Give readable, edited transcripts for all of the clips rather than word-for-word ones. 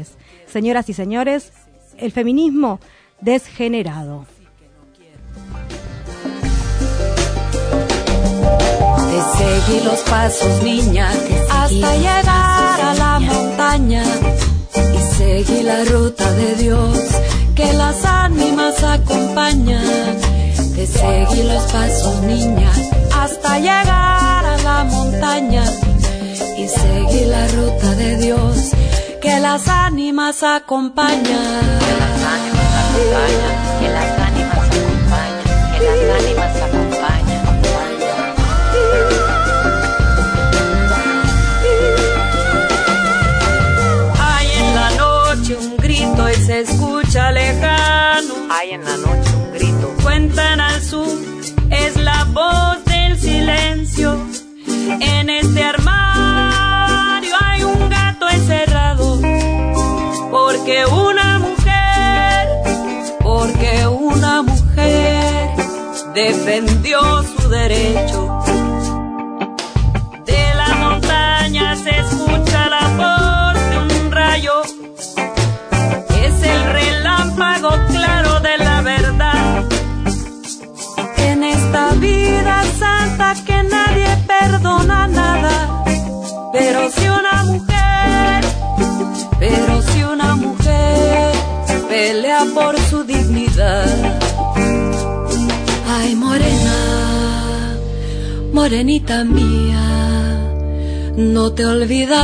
antes. Señoras y señores, el feminismo desgenerado. Te seguí los pasos, niña, hasta llegar a la montaña. Y seguí la ruta de Dios, que las ánimas acompañan. Te seguí los pasos, niña, hasta llegar a la montaña. Y seguí la ruta de Dios, que las ánimas acompañan. Que las ánimas acompañan, que las ánimas acompañan, que las ánimas acompañan. Hay en la noche un grito y se escucha lejano. Hay en la noche un grito. Cuentan al sur, es la voz del silencio. En este armario hay un gato encerrado. Porque una mujer defendió su derecho. De la montaña se escucha la voz de un rayo. Es el relámpago claro de la verdad. En esta vida santa que nadie perdona nada. Pero si una mujer pelea por su dignidad. Ay, morena, morenita mía, no te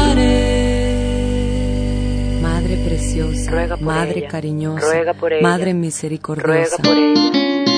olvidaré. Madre preciosa, madre ella, cariñosa, ruega por ella, madre misericordiosa. Ruega por ella.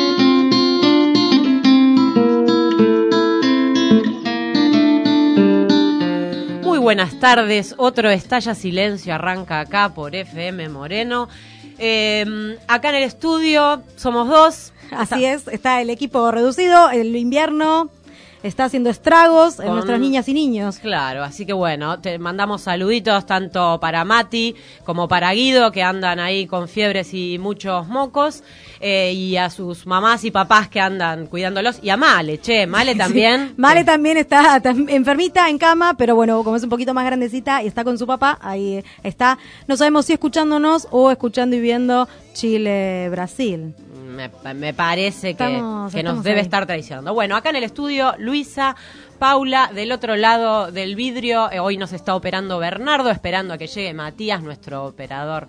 Muy buenas tardes, otro Estalla Silencio arranca acá por FM Moreno. Acá en el estudio somos dos. Así es, está el equipo reducido, el invierno está haciendo estragos en nuestras niñas y niños. Claro, así que bueno, te mandamos saluditos tanto para Mati como para Guido, que andan ahí con fiebres y muchos mocos, y a sus mamás y papás que andan cuidándolos, y a Male, Male también. Sí. Male también está enfermita en cama, pero bueno, como es un poquito más grandecita y está con su papá, ahí está. No sabemos si escuchándonos o escuchando y viendo Chile-Brasil. Me parece que nos debe ahí estar traicionando. Bueno, acá en el estudio, Luisa, Paula, del otro lado del vidrio, hoy nos está operando Bernardo, esperando a que llegue Matías, nuestro operador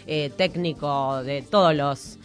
técnico de todos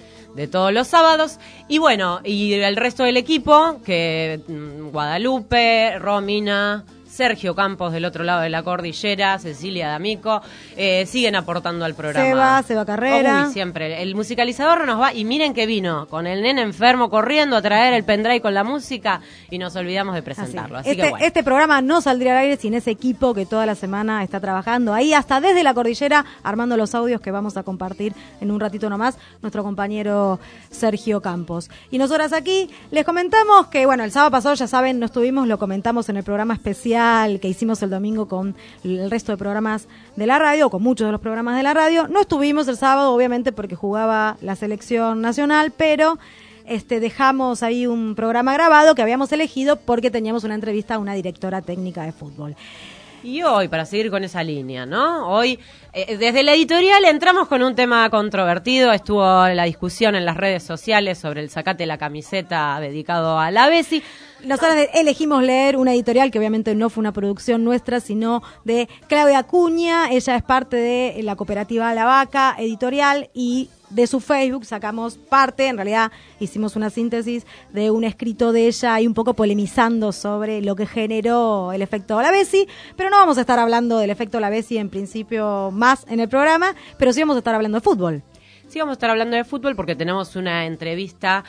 los sábados. Y bueno, y el resto del equipo, que Guadalupe, Romina, Sergio Campos del otro lado de la cordillera, Cecilia D'Amico, siguen aportando al programa. Seba Carrera. Uy, siempre. El musicalizador nos va, y miren que vino, con el nene enfermo corriendo a traer el pendrive con la música, y nos olvidamos de presentarlo. Así que bueno. Este programa no saldría al aire sin ese equipo que toda la semana está trabajando ahí, hasta desde la cordillera, armando los audios que vamos a compartir en un ratito nomás, nuestro compañero Sergio Campos. Y nosotras aquí les comentamos que, bueno, el sábado pasado, ya saben, no estuvimos, lo comentamos en el programa especial que hicimos el domingo con el resto de programas de la radio, con muchos de los programas de la radio. No estuvimos el sábado, obviamente, porque jugaba la selección nacional, pero dejamos ahí un programa grabado que habíamos elegido porque teníamos una entrevista a una directora técnica de fútbol. Y hoy, para seguir con esa línea, ¿no? Hoy, desde la editorial entramos con un tema controvertido. Estuvo la discusión en las redes sociales sobre el sacate la camiseta dedicado a la Bessi. Nosotros elegimos leer una editorial que obviamente no fue una producción nuestra, sino de Claudia Acuña. Ella es parte de la cooperativa La Vaca Editorial y de su Facebook sacamos parte, en realidad hicimos una síntesis de un escrito de ella y un poco polemizando sobre lo que generó el efecto La Bessi, pero no vamos a estar hablando del efecto La Bessi en principio más en el programa, pero sí vamos a estar hablando de fútbol. Sí vamos a estar hablando de fútbol porque tenemos una entrevista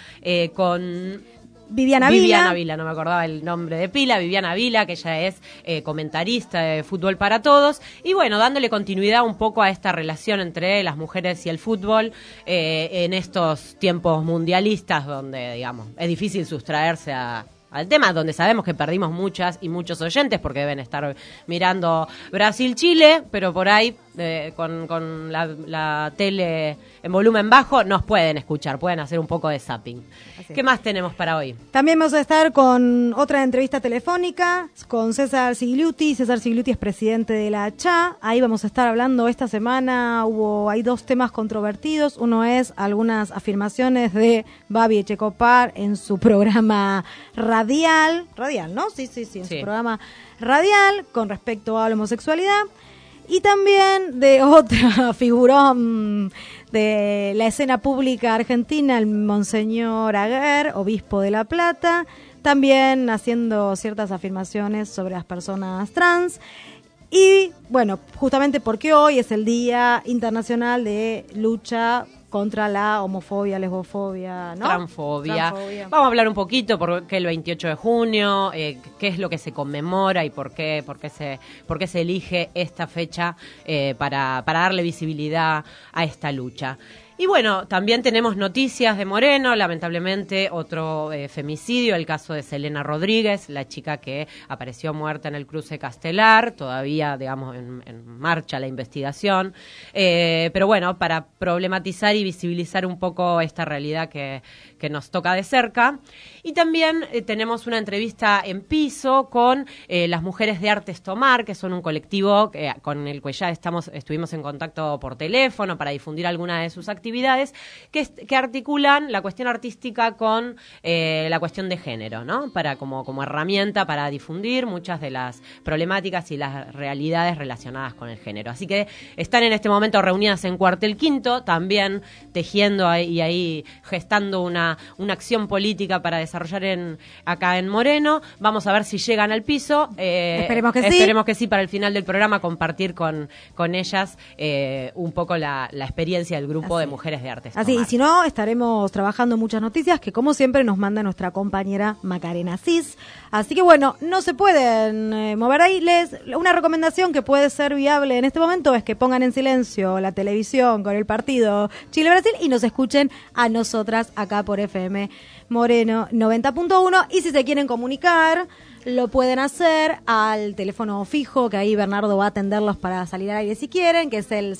con Viviana Vila, no me acordaba el nombre de pila, Viviana Vila, que ella es comentarista de Fútbol para Todos, y bueno, dándole continuidad un poco a esta relación entre las mujeres y el fútbol en estos tiempos mundialistas donde, digamos, es difícil sustraerse a tema, donde sabemos que perdimos muchas y muchos oyentes porque deben estar mirando Brasil-Chile, pero por ahí con la tele en volumen bajo nos pueden escuchar, pueden hacer un poco de zapping. ¿Qué más tenemos para hoy? También vamos a estar con otra entrevista telefónica con César Sigliuti. César Sigliuti es presidente de la CHA. Ahí vamos a estar hablando esta semana. Hay 2 temas controvertidos. Uno es algunas afirmaciones de Babi Echecopar en su programa radial, ¿no? Sí, en su programa radial con respecto a la homosexualidad. Y también de otra figurón de la escena pública argentina, el Monseñor Aguer, obispo de La Plata, también haciendo ciertas afirmaciones sobre las personas trans. Y bueno, justamente porque hoy es el Día Internacional de Lucha contra la homofobia, lesbofobia, ¿no? Transfobia. Vamos a hablar un poquito por qué el 28 de junio, qué es lo que se conmemora y por qué se elige esta fecha para darle visibilidad a esta lucha. Y bueno, también tenemos noticias de Moreno, lamentablemente otro femicidio, el caso de Selena Rodríguez, la chica que apareció muerta en el cruce Castelar, todavía, digamos, en marcha la investigación. Pero bueno, para problematizar y visibilizar un poco esta realidad que nos toca de cerca. Y también tenemos una entrevista en piso con las Mujeres de Artes Tomar, que son un colectivo con el que ya estuvimos en contacto por teléfono para difundir alguna de sus actividades, que articulan la cuestión artística con la cuestión de género, ¿no? Para como herramienta para difundir muchas de las problemáticas y las realidades relacionadas con el género. Así que están en este momento reunidas en Cuartel Quinto, también tejiendo y ahí gestando una acción política para desarrollar acá en Moreno. Vamos a ver si llegan al piso. Esperemos que sí, para el final del programa compartir con ellas un poco la experiencia del grupo de Mujeres de Artes. Así, y si no, estaremos trabajando muchas noticias que como siempre nos manda nuestra compañera Macarena Cis. Así que bueno, no se pueden mover ahí. Una recomendación que puede ser viable en este momento es que pongan en silencio la televisión con el partido Chile-Brasil y nos escuchen a nosotras acá por FM Moreno 90.1, y si se quieren comunicar lo pueden hacer al teléfono fijo, que ahí Bernardo va a atenderlos para salir al aire si quieren, que es el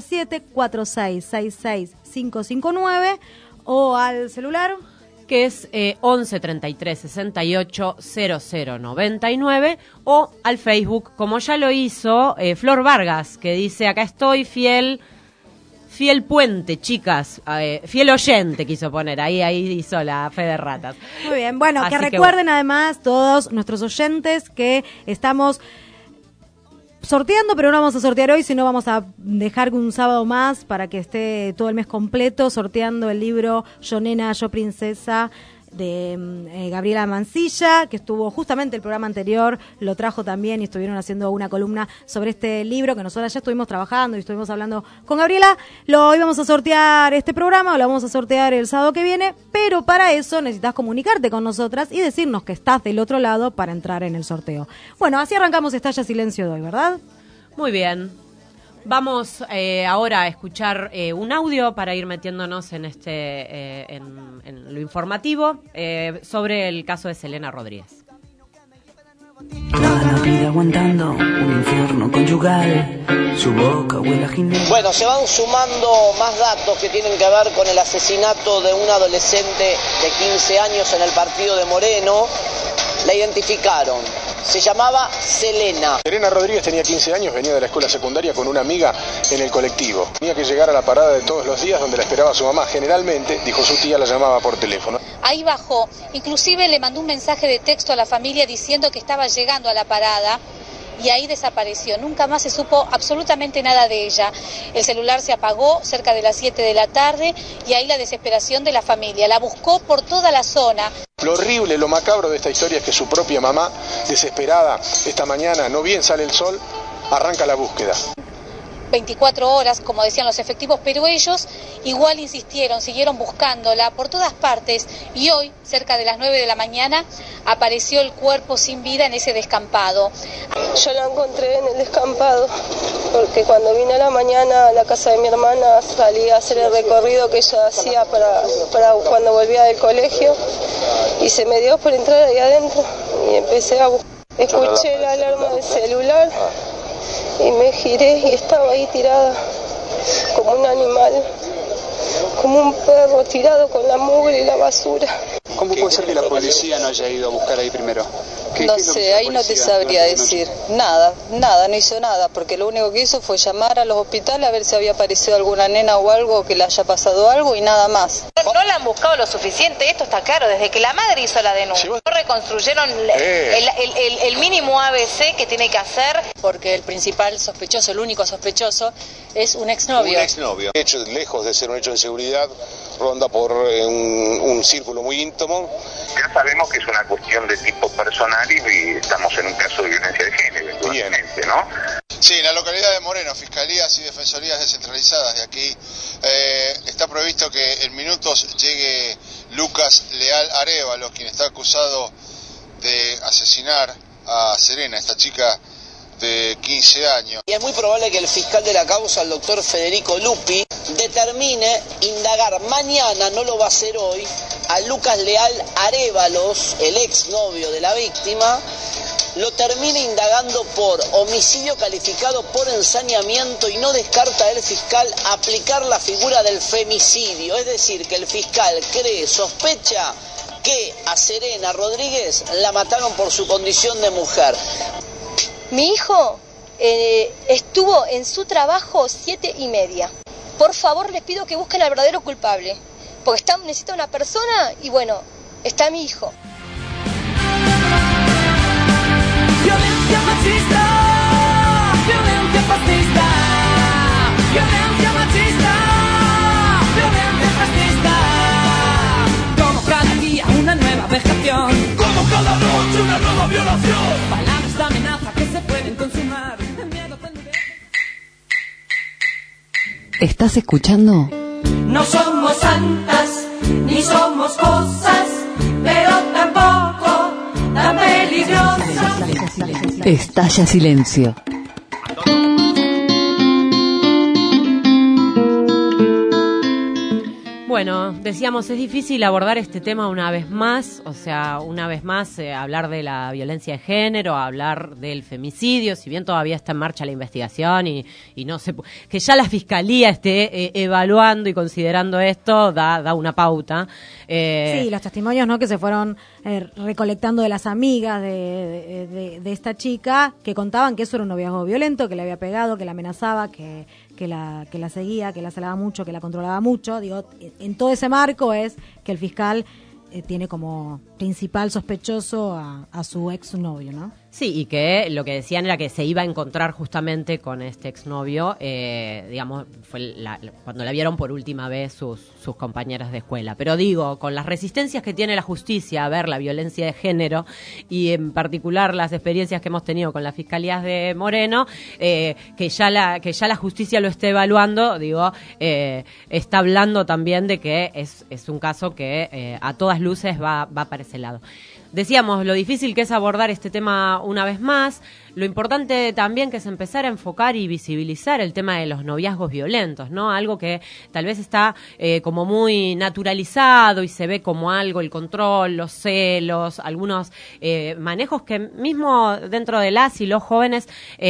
0237-4666-559, o al celular, que es 11 33 68 00 99, o al Facebook, como ya lo hizo Flor Vargas, que dice: acá estoy, fiel puente, chicas, fiel oyente quiso poner, ahí hizo la fe de ratas. Muy bien, bueno, que recuerden además todos nuestros oyentes que estamos sorteando, pero no vamos a sortear hoy, sino vamos a dejar un sábado más para que esté todo el mes completo sorteando el libro Yo Nena, Yo Princesa, de Gabriela Mancilla, que estuvo justamente el programa anterior, lo trajo también y estuvieron haciendo una columna sobre este libro que nosotros ya estuvimos trabajando y estuvimos hablando con Gabriela. Lo íbamos a sortear este programa, lo vamos a sortear el sábado que viene, pero para eso necesitas comunicarte con nosotras y decirnos que estás del otro lado para entrar en el sorteo. Bueno, así arrancamos Estalla Silencio de hoy, ¿verdad? Muy bien. Vamos ahora a escuchar un audio para ir metiéndonos en en lo informativo sobre el caso de Selena Rodríguez. Toda la vida aguantando un infierno conyugal, su boca huele a ginebra. Bueno, se van sumando más datos que tienen que ver con el asesinato de un adolescente de 15 años en el partido de Moreno. La identificaron. Se llamaba Selena. Selena Rodríguez tenía 15 años, venía de la escuela secundaria con una amiga en el colectivo. Tenía que llegar a la parada de todos los días donde la esperaba su mamá. Generalmente, dijo su tía, la llamaba por teléfono. Ahí bajó, inclusive le mandó un mensaje de texto a la familia diciendo que estaba llegando a la parada. Y ahí desapareció, nunca más se supo absolutamente nada de ella. El celular se apagó cerca de las 7 de la tarde y ahí la desesperación de la familia. La buscó por toda la zona. Lo horrible, lo macabro de esta historia es que su propia mamá, desesperada, esta mañana, no bien sale el sol, arranca la búsqueda. 24 horas, como decían los efectivos, pero ellos igual insistieron, siguieron buscándola por todas partes y hoy, cerca de las 9 de la mañana, apareció el cuerpo sin vida en ese descampado. Yo la encontré en el descampado, porque cuando vine a la mañana a la casa de mi hermana salí a hacer el recorrido que ella hacía para cuando volvía del colegio y se me dio por entrar ahí adentro y empecé a buscar. Escuché la alarma del celular y me giré y estaba ahí tirada como un animal, como un perro tirado con la mugre y la basura. ¿Cómo puede ser que la policía no haya ido a buscar ahí primero? No sé, ahí no te sabría decir. Nada, no hizo nada, porque lo único que hizo fue llamar a los hospitales a ver si había aparecido alguna nena o algo, que le haya pasado algo y nada más. No la han buscado lo suficiente, esto está claro, desde que la madre hizo la denuncia. No reconstruyeron el mínimo ABC que tiene que hacer. Porque el principal sospechoso, el único sospechoso, es un exnovio. Un exnovio. El hecho, lejos de ser un hecho de seguridad, ronda por un círculo muy íntimo. Ya sabemos que es una cuestión de tipo personal y estamos en un caso de violencia de género, eventualmente, ¿no? Sí, en la localidad de Moreno, fiscalías y defensorías descentralizadas de aquí, está previsto que en minutos llegue Lucas Leal Arévalo, quien está acusado de asesinar a Serena, esta chica de 15 años. Y es muy probable que el fiscal de la causa, el doctor Federico Lupi, determine indagar mañana, no lo va a hacer hoy, a Lucas Leal Arévalos, el exnovio de la víctima, lo termine indagando por homicidio calificado por ensañamiento y no descarta el fiscal aplicar la figura del femicidio, es decir, que el fiscal sospecha que a Serena Rodríguez la mataron por su condición de mujer. Mi hijo estuvo en su trabajo 7:30. Por favor, les pido que busquen al verdadero culpable, porque necesita una persona y bueno, está mi hijo. Violencia machista, violencia fascista, violencia machista, violencia fascista. Como cada día una nueva vejación, como cada noche una nueva violación. Palabras de amenaza que se pueden consumar. ¿Estás escuchando? No somos santas, ni somos cosas, pero tampoco tan peligrosas. Estalla silencio. Bueno, decíamos, es difícil abordar este tema una vez más, o sea, una vez más hablar de la violencia de género, hablar del femicidio, si bien todavía está en marcha la investigación y no se que ya la Fiscalía esté evaluando y considerando esto, da una pauta. Sí, los testimonios, ¿no?, que se fueron recolectando de las amigas de esta chica, que contaban que eso era un noviazgo violento, que le había pegado, que la amenazaba, que la seguía, que la celaba mucho, que la controlaba mucho. Digo, en todo ese marco es que el fiscal tiene como principal sospechoso a su exnovio, ¿no? Sí, y que lo que decían era que se iba a encontrar justamente con este exnovio, digamos, fue cuando la vieron por última vez sus compañeras de escuela. Pero digo, con las resistencias que tiene la justicia a ver la violencia de género y en particular las experiencias que hemos tenido con las fiscalías de Moreno, que ya la justicia lo esté evaluando, digo, está hablando también de que es un caso que a todas luces va para ese lado. Decíamos lo difícil que es abordar este tema una vez más, lo importante también que es empezar a enfocar y visibilizar el tema de los noviazgos violentos, ¿no? Algo que tal vez está como muy naturalizado y se ve como algo, el control, los celos, algunos manejos que mismo dentro de las y los jóvenes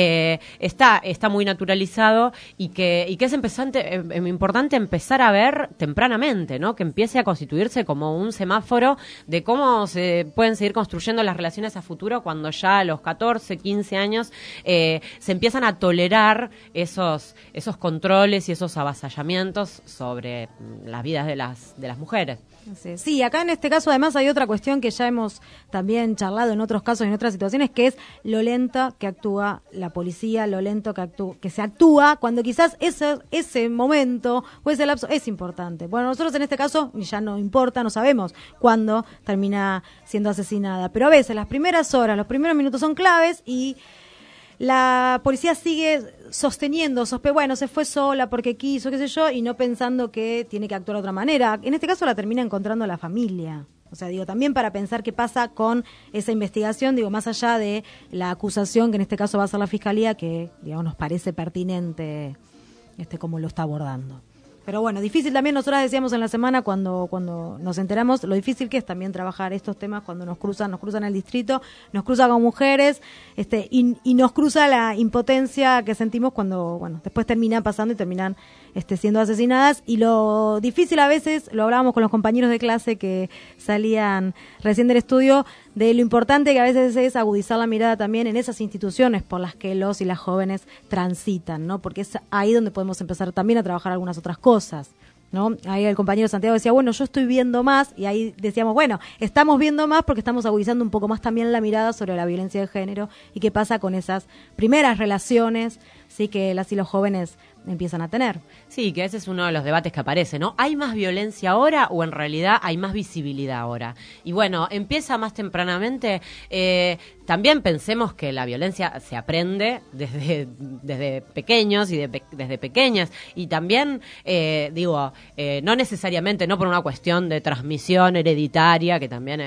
está muy naturalizado y que es importante empezar a ver tempranamente, ¿no? Que empiece a constituirse como un semáforo de cómo se pueden seguir construyendo las relaciones a futuro cuando ya a los 14, 15 años se empiezan a tolerar esos controles y esos avasallamientos sobre las vidas de las mujeres. Sí, acá en este caso además hay otra cuestión que ya hemos también charlado en otros casos y en otras situaciones, que es lo lento que actúa la policía, lo lento que se actúa cuando quizás ese momento o ese lapso es importante. Bueno, nosotros en este caso ya no importa, no sabemos cuándo termina siendo asesinada, pero a veces las primeras horas, los primeros minutos son claves y la policía sigue sosteniendo, bueno, se fue sola porque quiso, qué sé yo, y no pensando que tiene que actuar de otra manera. En este caso la termina encontrando la familia. O sea, digo, también para pensar qué pasa con esa investigación, digo, más allá de la acusación, que en este caso va a ser la Fiscalía, que, digamos, nos parece pertinente cómo lo está abordando. Pero bueno, difícil también, nosotras decíamos en la semana cuando nos enteramos, lo difícil que es también trabajar estos temas cuando nos cruzan el distrito, nos cruza con mujeres, y nos cruza la impotencia que sentimos cuando, bueno, después terminan pasando y terminan siendo asesinadas. Y lo difícil a veces, lo hablábamos con los compañeros de clase que salían recién del estudio, de lo importante que a veces es agudizar la mirada también en esas instituciones por las que los y las jóvenes transitan, ¿no? Porque es ahí donde podemos empezar también a trabajar algunas otras cosas, ¿no? Ahí el compañero Santiago decía, bueno, yo estoy viendo más, y ahí decíamos, bueno, estamos viendo más porque estamos agudizando un poco más también la mirada sobre la violencia de género y qué pasa con esas primeras relaciones, sí, que las y los jóvenes empiezan a tener. Sí, que ese es uno de los debates que aparece, ¿no? ¿Hay más violencia ahora o en realidad hay más visibilidad ahora? Y bueno, empieza más tempranamente. También pensemos que la violencia se aprende desde pequeños y desde pequeñas. Y también, no necesariamente, no por una cuestión de transmisión hereditaria, que también,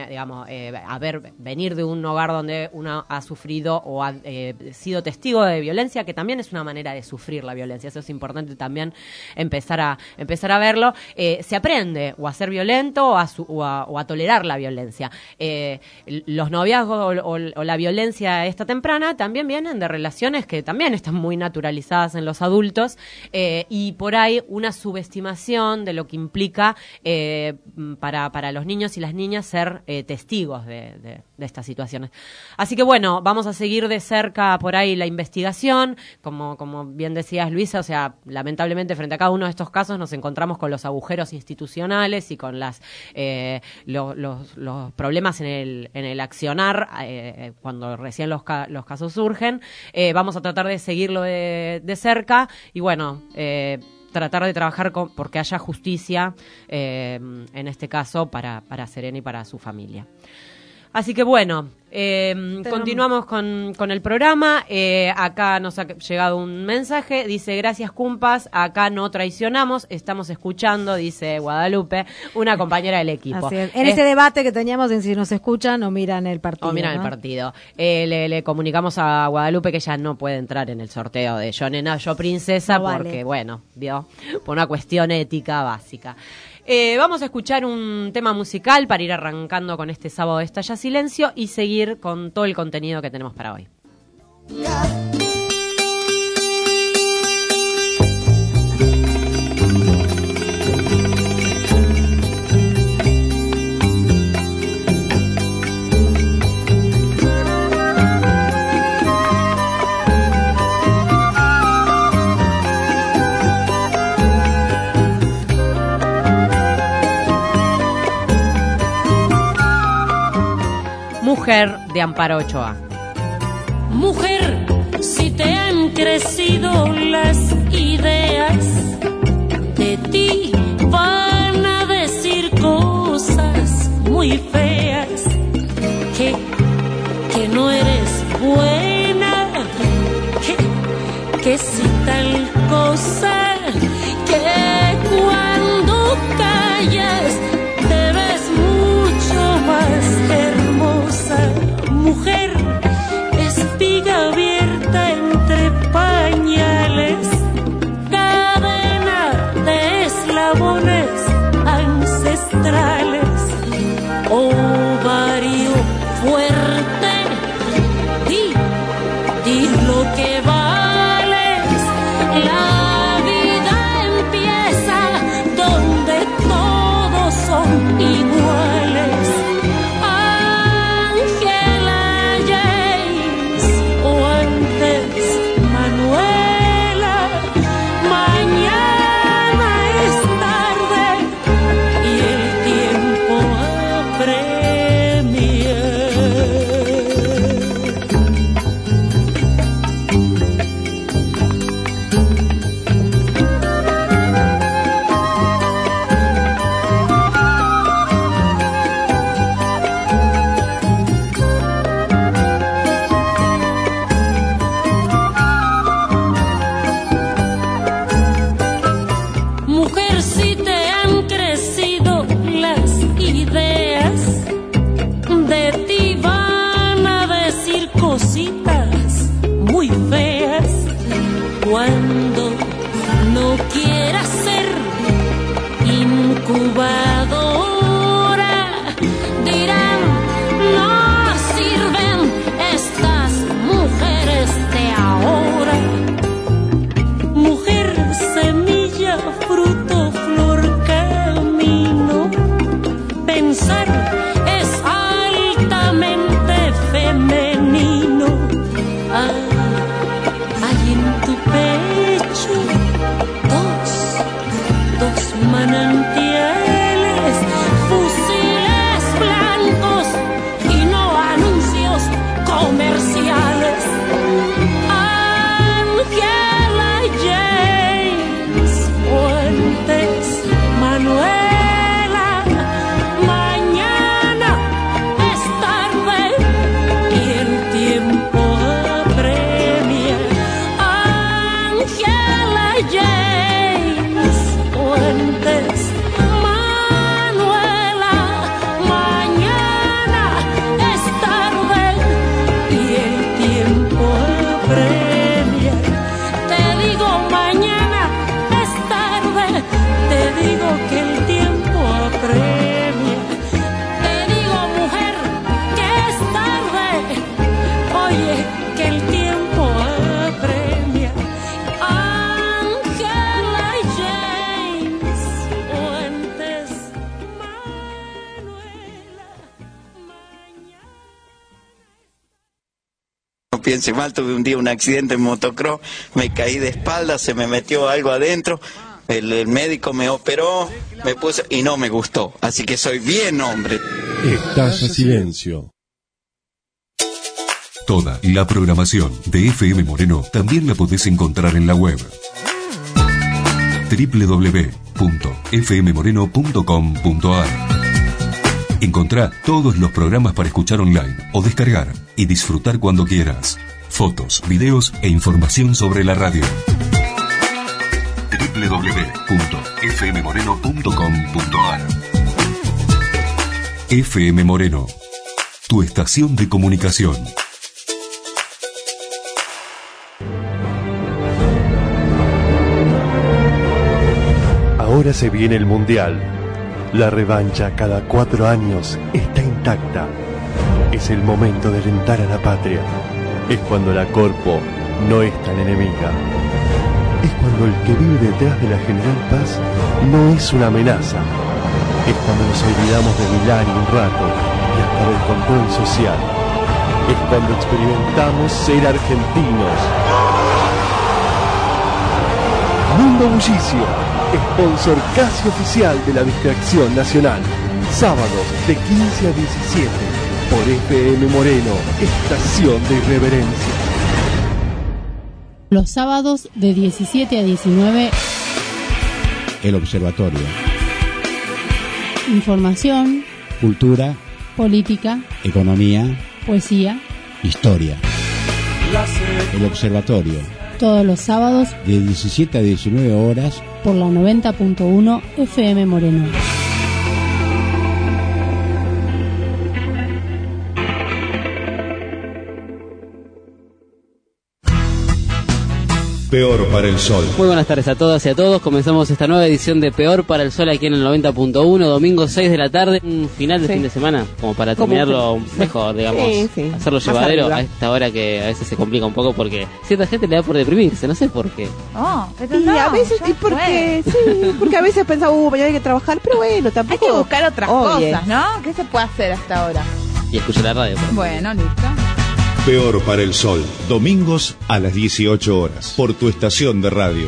venir de un hogar donde uno ha sufrido o ha sido testigo de violencia, que también es una manera de sufrir la violencia. Eso es importante también empezar a verlo. Se aprende o a ser violento o a tolerar la violencia. Los noviazgos o la violencia esta temprana también vienen de relaciones que también están muy naturalizadas en los adultos, y por ahí una subestimación de lo que implica para los niños y las niñas ser testigos de estas situaciones. Así que bueno, vamos a seguir de cerca por ahí la investigación, como bien decías, Luisa. O sea, lamentablemente frente a cada uno de estos casos nos encontramos con los agujeros institucionales y con los problemas en el accionar cuando recién los casos surgen. Vamos a tratar de seguirlo de cerca y bueno, tratar de trabajar porque haya justicia en este caso para Serena y para su familia. Así que bueno, continuamos con el programa. Acá nos ha llegado un mensaje, dice: gracias Cumpas, acá no traicionamos, estamos escuchando, dice Guadalupe, una compañera del equipo. Así es. En ese debate que teníamos en si nos escuchan o miran el partido. El partido. Le comunicamos a Guadalupe que ella no puede entrar en el sorteo de Yo Nena, Yo Princesa, no porque, vale, por una cuestión ética básica. Vamos a escuchar un tema musical para ir arrancando con este sábado de Estalla Silencio y seguir con todo el contenido que tenemos para hoy. Mujer, de Amparo Ochoa. Mujer, si te han crecido las ideas, de ti van a decir cosas muy feas, que no eres buena, que si tal cosa, que cuando callas te ves mucho más hermosa. Mujer, espiga abierta entre pañales, cadena de eslabones ancestrales, ovario fuerte, di lo que vales. La vida empieza donde todos son iguales. piense mal, tuve un día un accidente en motocross, me caí de espalda, se me metió algo adentro, el médico me operó, me puso y no me gustó, así que soy bien hombre. Estalla Silencio. Toda la programación de FM Moreno también la podés encontrar en la web www.fmmoreno.com.ar. Encontrá todos los programas para escuchar online o descargar y disfrutar cuando quieras. Fotos, videos e información sobre la radio. www.fmmoreno.com.ar. FM Moreno, tu estación de comunicación. Ahora se viene el Mundial. La revancha cada 4 años está intacta. Es el momento de alentar a la patria. Es cuando la Corpo no es tan enemiga. Es cuando el que vive detrás de la General Paz no es una amenaza. Es cuando nos olvidamos de Milán un rato y hasta del control social. Es cuando experimentamos ser argentinos. Mundo Bullicio, sponsor casi oficial de la distracción nacional. Sábados de 15 a 17 por FM Moreno, estación de irreverencia. Los sábados de 17 a 19. El Observatorio. Información. Cultura. Política. Economía. Poesía. Historia. El Observatorio. Todos los sábados de 17 a 19 horas por la 90.1 FM Moreno. Peor para el Sol. Muy buenas tardes a todas y a todos. Comenzamos esta nueva edición de Peor para el Sol aquí en el 90.1, domingo 6 de la tarde. Un final de fin de semana, como para terminarlo mejor, digamos. Hacerlo llevadero a esta hora que a veces se complica un poco porque cierta gente le da por deprimirse, no sé por qué. Y a veces, porque a veces pensaba, mañana hay que trabajar, pero bueno, tampoco. Hay que buscar otras cosas, ¿no? ¿Qué se puede hacer hasta ahora? Y escuchar la radio. Bueno, listo. Peor para el Sol, domingos a las 18 horas, por tu estación de radio.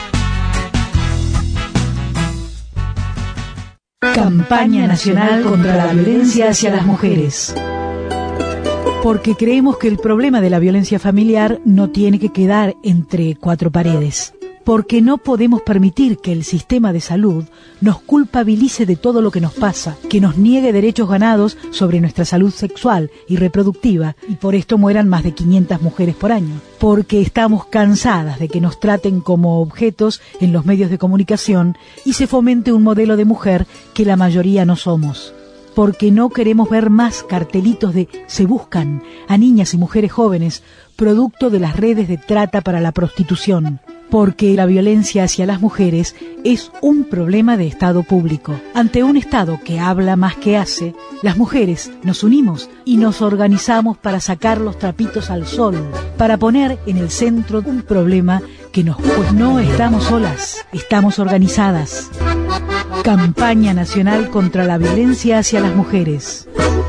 Campaña Nacional contra la Violencia hacia las Mujeres. Porque creemos que el problema de la violencia familiar no tiene que quedar entre 4 paredes. Porque no podemos permitir que el sistema de salud nos culpabilice de todo lo que nos pasa, que nos niegue derechos ganados sobre nuestra salud sexual y reproductiva, y por esto mueran más de 500 mujeres por año. Porque estamos cansadas de que nos traten como objetos en los medios de comunicación y se fomente un modelo de mujer que la mayoría no somos. Porque no queremos ver más cartelitos de se buscan a niñas y mujeres jóvenes, producto de las redes de trata para la prostitución. Porque la violencia hacia las mujeres es un problema de Estado público. Ante un Estado que habla más que hace, las mujeres nos unimos y nos organizamos para sacar los trapitos al sol, para poner en el centro un problema que pues no estamos solas, estamos organizadas. Campaña Nacional contra la Violencia hacia las Mujeres.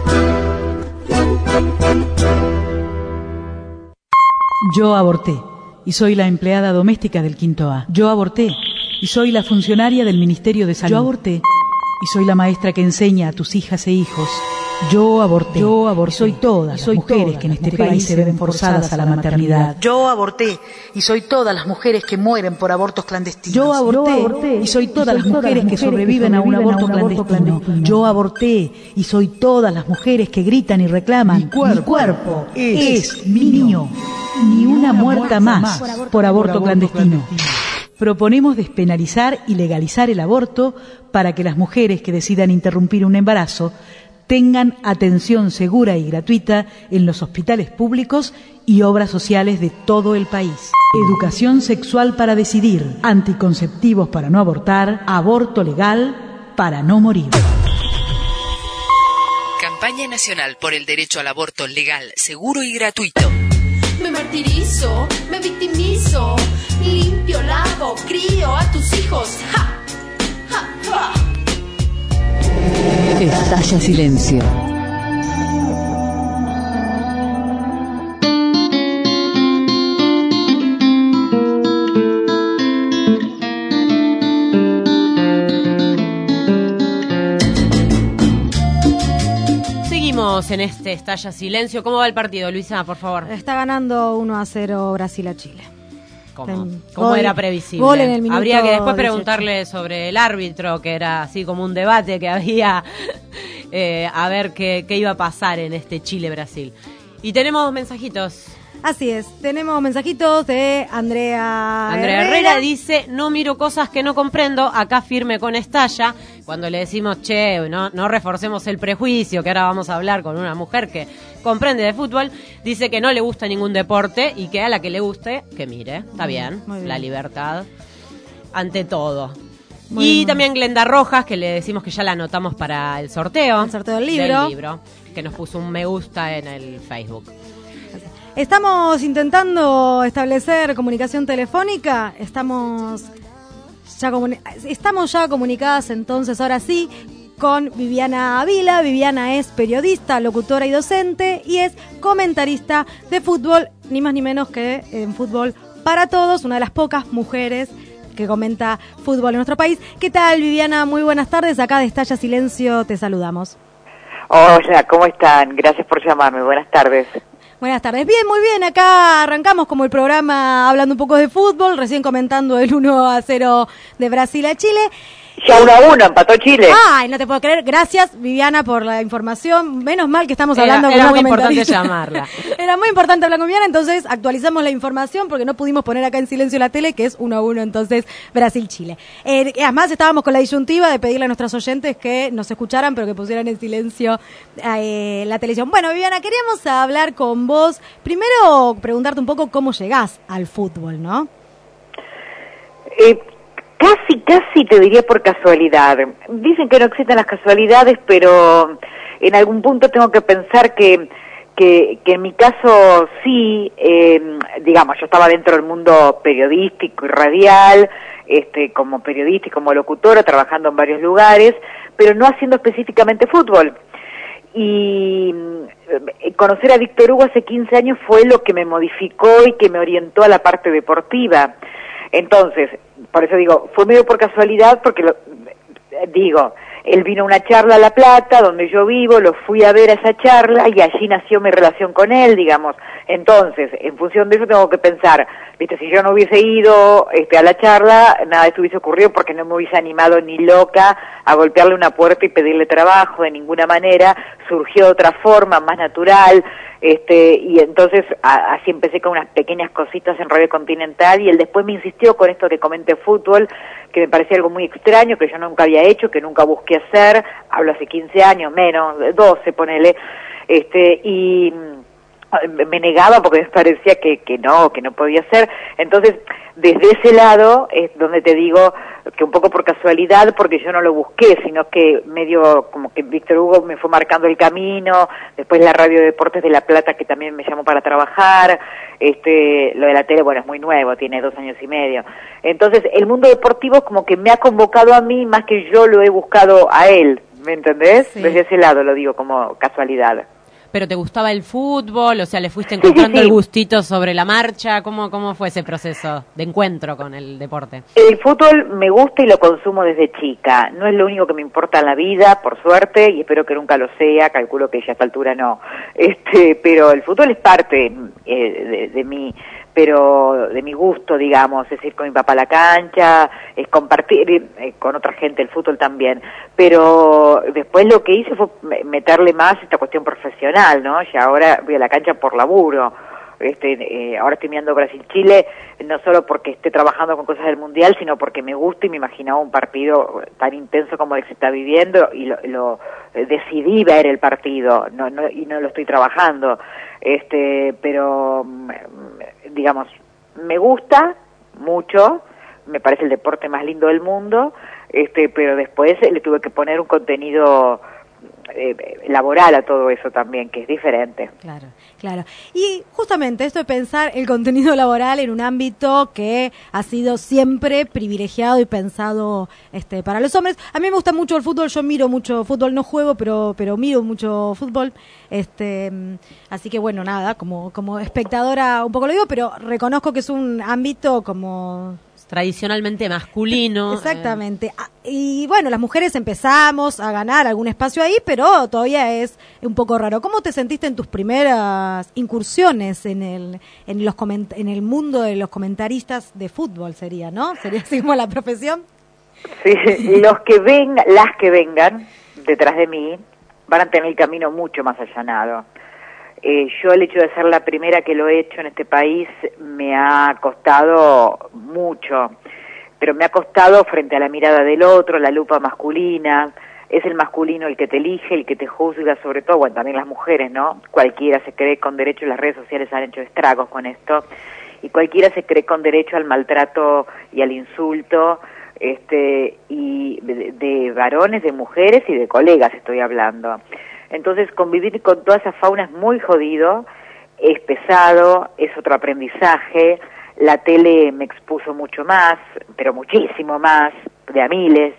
Yo aborté. Y soy la empleada doméstica del Quinto A. Yo aborté. Y soy la funcionaria del Ministerio de Salud. Yo aborté. Y soy la maestra que enseña a tus hijas e hijos. Yo aborté. Yo aborté. Y soy todas las mujeres que en este país se ven forzadas a la maternidad. Yo aborté. Y soy todas las mujeres que mueren por abortos clandestinos. Yo aborté. Y soy todas las mujeres que sobreviven a un aborto clandestino. Yo aborté. Y soy todas las mujeres que gritan y reclaman. Mi cuerpo es mío. Ni una muerta más por aborto clandestino. Proponemos despenalizar y legalizar el aborto para que las mujeres que decidan interrumpir un embarazo tengan atención segura y gratuita en los hospitales públicos y obras sociales de todo el país. Educación sexual para decidir, anticonceptivos para no abortar, aborto legal para no morir. Campaña Nacional por el Derecho al Aborto Legal, Seguro y Gratuito. Me martirizo, me victimizo, limpio, lavo, crío a tus hijos. ¡Ja! ¡Ja! ¡Ja! Estalla Silencio. Seguimos en este Estalla Silencio. ¿Cómo va el partido, Luisa, por favor? Está ganando 1-0 Brasil a Chile. ¿Cómo era previsible? Gol en el minuto Habría que después 18. preguntarle sobre el árbitro, que era así como un debate que había, a ver qué iba a pasar en este Chile-Brasil. Y tenemos mensajitos. Así es, tenemos mensajitos de Andrea Herrera dice: no miro cosas que no comprendo, acá firme con Estalla. Cuando le decimos, che, no reforcemos el prejuicio, que ahora vamos a hablar con una mujer que comprende de fútbol, dice que no le gusta ningún deporte y que a la que le guste, que mire. Está bien, la libertad ante todo. Y también Glenda Rojas, que le decimos que ya la anotamos para el sorteo. El sorteo del libro. Que nos puso un me gusta en el Facebook. Estamos intentando establecer comunicación telefónica. Estamos ya comunicadas entonces, ahora sí, con Viviana Avila. Viviana es periodista, locutora y docente, y es comentarista de fútbol, ni más ni menos que en Fútbol para Todos, una de las pocas mujeres que comenta fútbol en nuestro país. ¿Qué tal, Viviana? Muy buenas tardes. Acá de Estalla Silencio te saludamos. Hola, ¿cómo están? Gracias por llamarme. Buenas tardes. Buenas tardes. Bien, muy bien. Acá arrancamos como el programa hablando un poco de fútbol, recién comentando el 1-0 de Brasil a Chile. Ya 1-1, empató Chile. Ay, no te puedo creer. Gracias, Viviana, por la información. Menos mal que estamos hablando con una una muy importante comentarista. llamarla. Era muy importante hablar con Viviana, entonces actualizamos la información porque no pudimos poner acá en silencio la tele, que es 1-1 entonces Brasil-Chile. Además estábamos con la disyuntiva de pedirle a nuestros oyentes que nos escucharan, pero que pusieran en silencio la televisión. Bueno, Viviana, queríamos hablar con vos. Primero, preguntarte un poco cómo llegás al fútbol, ¿no? Casi te diría por casualidad. Dicen que no existen las casualidades, pero en algún punto tengo que pensar que en mi caso sí, digamos, yo estaba dentro del mundo periodístico y radial, como periodista y como locutora, trabajando en varios lugares, pero no haciendo específicamente fútbol. Y conocer a Víctor Hugo hace 15 años fue lo que me modificó y que me orientó a la parte deportiva. Entonces, por eso digo, fue medio por casualidad, porque él vino a una charla a La Plata, donde yo vivo, lo fui a ver a esa charla y allí nació mi relación con él, digamos. Entonces, en función de eso tengo que pensar, viste, si yo no hubiese ido a la charla, nada de esto hubiese ocurrido porque no me hubiese animado ni loca a golpearle una puerta y pedirle trabajo, de ninguna manera. Surgió de otra forma, más natural, y entonces así empecé con unas pequeñas cositas en Radio Continental, y él después me insistió con esto de comente fútbol, que me parecía algo muy extraño, que yo nunca había hecho, que nunca busqué hacer. Hablo hace 15 años, menos, 12, ponele, y me negaba porque me parecía que no podía ser. Entonces, desde ese lado es donde te digo que un poco por casualidad, porque yo no lo busqué, sino que medio como que Víctor Hugo me fue marcando el camino. Después la Radio Deportes de La Plata, que también me llamó para trabajar. Lo de la tele, bueno, es muy nuevo, tiene 2 años y medio. Entonces, el mundo deportivo como que me ha convocado a mí más que yo lo he buscado a él, ¿me entendés? Sí. Desde ese lado lo digo como casualidad. ¿Pero te gustaba el fútbol? O sea, ¿le fuiste encontrando el gustito sobre la marcha? ¿Cómo fue ese proceso de encuentro con el deporte? El fútbol me gusta y lo consumo desde chica. No es lo único que me importa en la vida, por suerte, y espero que nunca lo sea. Calculo que ya a esta altura no. Pero el fútbol es parte de mí, pero de mi gusto, digamos, es ir con mi papá a la cancha, es compartir con otra gente el fútbol también. Pero después lo que hice fue meterle más esta cuestión profesional, ¿no? Ya ahora voy a la cancha por laburo. Ahora estoy mirando Brasil-Chile, no solo porque esté trabajando con cosas del Mundial, sino porque me gusta y me imaginaba un partido tan intenso como el que se está viviendo, y lo decidí ver el partido, y no lo estoy trabajando. Pero digamos, me gusta mucho, me parece el deporte más lindo del mundo, pero después le tuve que poner un contenido laboral a todo eso también, que es diferente. Claro. Y justamente esto de pensar el contenido laboral en un ámbito que ha sido siempre privilegiado y pensado para los hombres. A mí me gusta mucho el fútbol, yo miro mucho fútbol, no juego, pero miro mucho fútbol. Así que bueno, nada, como espectadora un poco lo digo, pero reconozco que es un ámbito como tradicionalmente masculino. Exactamente. Y bueno, las mujeres empezamos a ganar algún espacio ahí, pero todavía es un poco raro. ¿Cómo te sentiste en tus primeras incursiones en el mundo de los comentaristas de fútbol, sería, ¿no? Sería así como la profesión. Sí, las que vengan detrás de mí van a tener el camino mucho más allanado. Yo el hecho de ser la primera que lo he hecho en este país me ha costado mucho, pero me ha costado frente a la mirada del otro, la lupa masculina. Es el masculino el que te elige, el que te juzga, sobre todo, bueno, también las mujeres, ¿no? Cualquiera se cree con derecho, las redes sociales han hecho estragos con esto, y cualquiera se cree con derecho al maltrato y al insulto, y de varones, de mujeres y de colegas estoy hablando. Entonces, convivir con toda esa fauna es muy jodido, es pesado, es otro aprendizaje. La tele me expuso mucho más, pero muchísimo más, de a miles,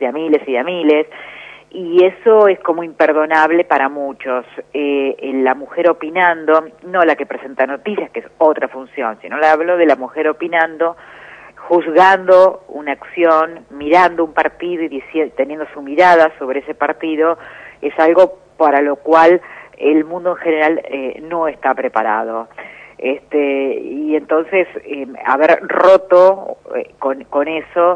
y eso es como imperdonable para muchos. La mujer opinando, no la que presenta noticias, que es otra función, sino la hablo de la mujer opinando, juzgando una acción, mirando un partido y teniendo su mirada sobre ese partido, es algo para lo cual el mundo en general no está preparado. Y entonces haber roto con eso,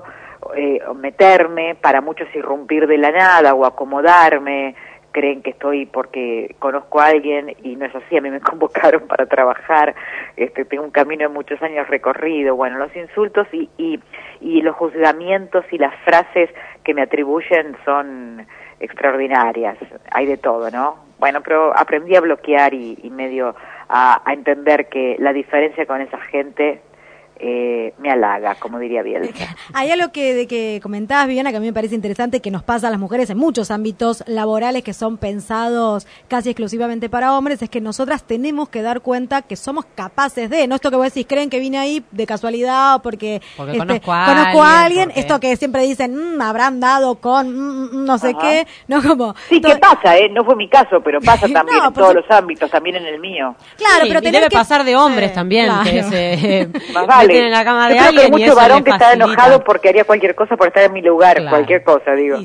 meterme, para muchos irrumpir de la nada o acomodarme, creen que estoy porque conozco a alguien y no es así. A mí me convocaron para trabajar, tengo un camino de muchos años recorrido. Bueno, los insultos y los juzgamientos y las frases que me atribuyen son extraordinarias, hay de todo, ¿no? Bueno, pero aprendí a bloquear y medio a entender que la diferencia con esa gente me halaga, como diría Bielsa. Hay algo que comentabas, Viviana, que a mí me parece interesante, que nos pasa a las mujeres en muchos ámbitos laborales que son pensados casi exclusivamente para hombres, es que nosotras tenemos que dar cuenta que somos capaces de, no esto que vos decís, creen que vine ahí de casualidad o porque conozco a alguien, porque... esto que siempre dicen, habrán dado con no sé qué, no como... Sí, ¿qué pasa? No fue mi caso, pero pasa también en todos los ámbitos, también en el mío. Claro, sí, pero debe pasar de hombres también, claro. Que se... Más vale. En la cama de yo creo que hay mucho varón que está enojado porque haría cualquier cosa por estar en mi lugar, cualquier cosa, digo.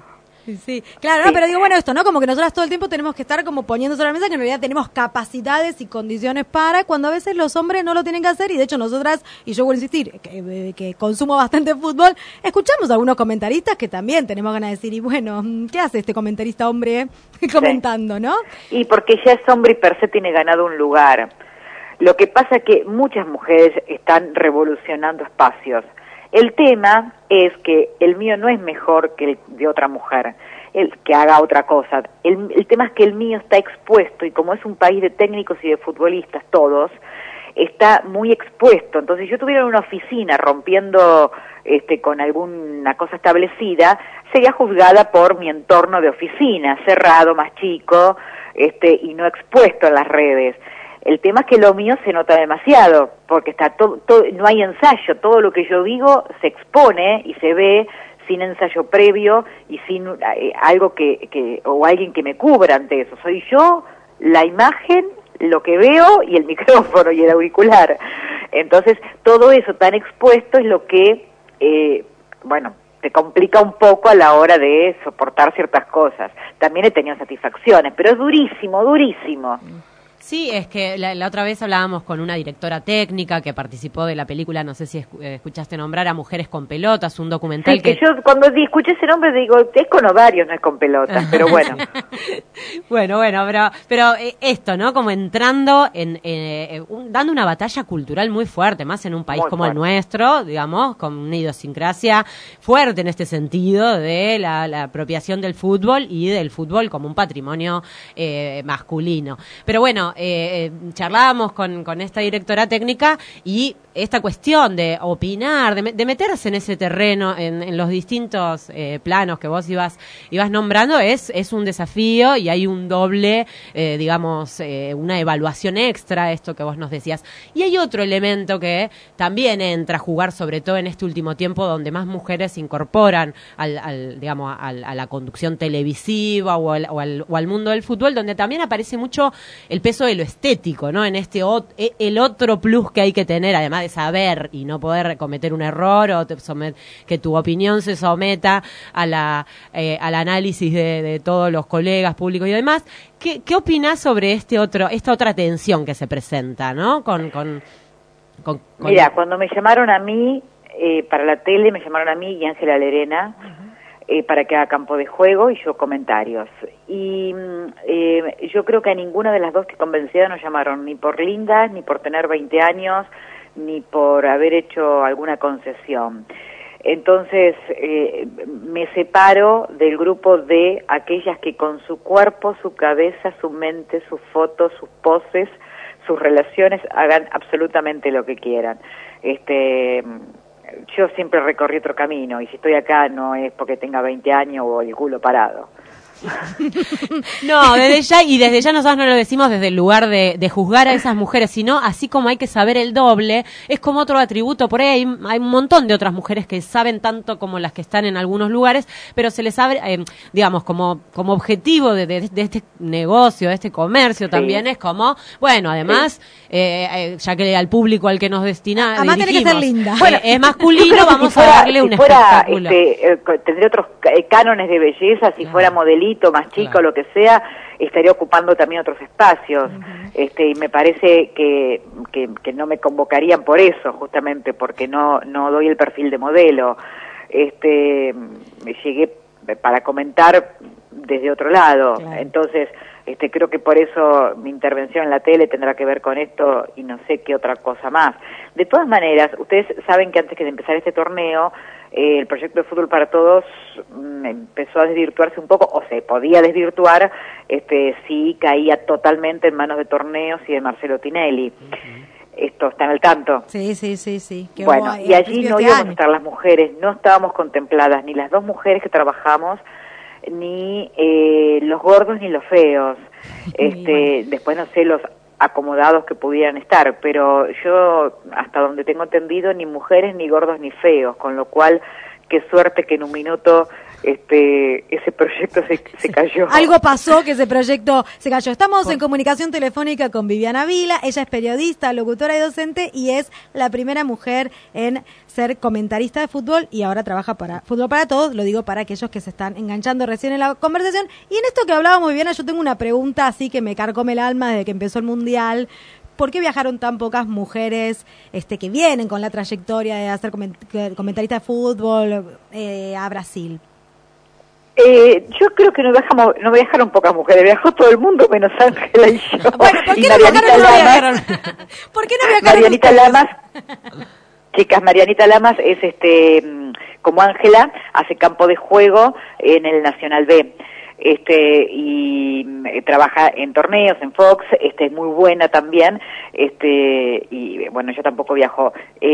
Sí, claro, no, pero digo, bueno, esto, ¿no? Como que nosotras todo el tiempo tenemos que estar como poniendo sobre la mesa que en realidad tenemos capacidades y condiciones para, cuando a veces los hombres no lo tienen que hacer, y de hecho nosotras, y yo voy a insistir, que consumo bastante fútbol, escuchamos a algunos comentaristas que también tenemos ganas de decir, y bueno, ¿qué hace este comentarista hombre comentando, no? Y porque ya es hombre y per se tiene ganado un lugar. Lo que pasa es que muchas mujeres están revolucionando espacios. El tema es que el mío no es mejor que el de otra mujer, el que haga otra cosa. El tema es que el mío está expuesto, y como es un país de técnicos y de futbolistas todos, está muy expuesto. Entonces, yo tuviera una oficina rompiendo con alguna cosa establecida, sería juzgada por mi entorno de oficina, cerrado, más chico, y no expuesto en las redes. El tema es que lo mío se nota demasiado, porque está todo, no hay ensayo, todo lo que yo digo se expone y se ve sin ensayo previo y sin algo o alguien que me cubra ante eso. Soy yo, la imagen, lo que veo y el micrófono y el auricular. Entonces, todo eso tan expuesto es lo que, te complica un poco a la hora de soportar ciertas cosas. También he tenido satisfacciones, pero es durísimo, durísimo. Sí, es que la otra vez hablábamos con una directora técnica que participó de la película, no sé si escuchaste nombrar, a Mujeres con Pelotas, un documental sí, que yo cuando escuché ese nombre digo, es con ovarios, no es con pelotas, pero bueno. bueno, pero esto, ¿no? Como entrando dando una batalla cultural muy fuerte, más en un país muy como fuerte. El nuestro, digamos, con una idiosincrasia fuerte en este sentido de la apropiación del fútbol y del fútbol como un patrimonio masculino. Pero bueno, charlábamos con esta directora técnica y esta cuestión de opinar, de meterse en ese terreno, en los distintos planos que vos ibas nombrando, es un desafío y hay un doble, una evaluación extra, esto que vos nos decías. Y hay otro elemento que también entra a jugar, sobre todo en este último tiempo, donde más mujeres se incorporan a la conducción televisiva o al mundo del fútbol, donde también aparece mucho el peso de lo estético, ¿no? En el otro plus que hay que tener, además de saber y no poder cometer un error o que tu opinión se someta al análisis de todos los colegas públicos y demás. ¿Qué opinás sobre esta otra tensión que se presenta, ¿no? Mira, cuando me llamaron a mí, para la tele, me llamaron a mí y Ángela Lerena, para que haga campo de juego y yo comentarios. Y yo creo que a ninguna de las dos que convencida nos llamaron, ni por lindas, ni por tener 20 años, ni por haber hecho alguna concesión. Entonces, me separo del grupo de aquellas que con su cuerpo, su cabeza, su mente, sus fotos, sus poses, sus relaciones, hagan absolutamente lo que quieran. Yo siempre recorrí otro camino, y si estoy acá no es porque tenga 20 años o el culo parado. No, desde ya nosotros no lo decimos desde el lugar de juzgar a esas mujeres, sino así como hay que saber el doble, es como otro atributo. Por ahí hay un montón de otras mujeres que saben tanto como las que están en algunos lugares, pero se les abre, digamos, como objetivo de este negocio, de este comercio también, es como, bueno, además, ya que al público al que nos destina, además tiene que ser linda. Bueno, es masculino, vamos a darle un espectáculo. Tendría otros cánones de belleza, si fuera modelito, más chico, lo que sea, estaría ocupando también otros espacios. Y me parece que no me convocarían por eso, justamente porque no doy el perfil de modelo. Me llegué para comentar desde otro lado. Claro. Entonces, creo que por eso mi intervención en la tele tendrá que ver con esto y no sé qué otra cosa más. De todas maneras, ustedes saben que antes de empezar este torneo, el proyecto de Fútbol para Todos empezó a desvirtuarse un poco, o se podía desvirtuar, si caía totalmente en manos de Torneos y de Marcelo Tinelli. Esto, ¿están al tanto? Sí. Bueno, y allí no íbamos a estar las mujeres, no estábamos contempladas, ni las dos mujeres que trabajamos, ni los gordos ni los feos. Después no sé los acomodados que pudieran estar, pero yo, hasta donde tengo entendido, ni mujeres, ni gordos, ni feos, con lo cual, qué suerte que en un minuto ese proyecto se cayó. Algo pasó que ese proyecto se cayó. Estamos en comunicación telefónica con Viviana Vila. Ella es periodista, locutora y docente, y es la primera mujer en ser comentarista de fútbol, y ahora trabaja para Fútbol para Todos. Lo digo para aquellos que se están enganchando recién en la conversación. Y en esto que hablábamos, Viviana, yo tengo una pregunta así que me carcome el alma desde que empezó el Mundial. ¿Por qué viajaron tan pocas mujeres que vienen con la trayectoria de hacer comentarista de fútbol a Brasil? Yo creo que no viajaron pocas mujeres, viajó todo el mundo menos Ángela y yo. Bueno, ¿por qué no viajaron? ¿Por qué no viajaron? Marianita Lamas, chicas, Marianita Lamas es como Ángela, hace campo de juego en el Nacional B. Y trabaja en torneos, en Fox, es muy buena también, y bueno, ella tampoco viajó.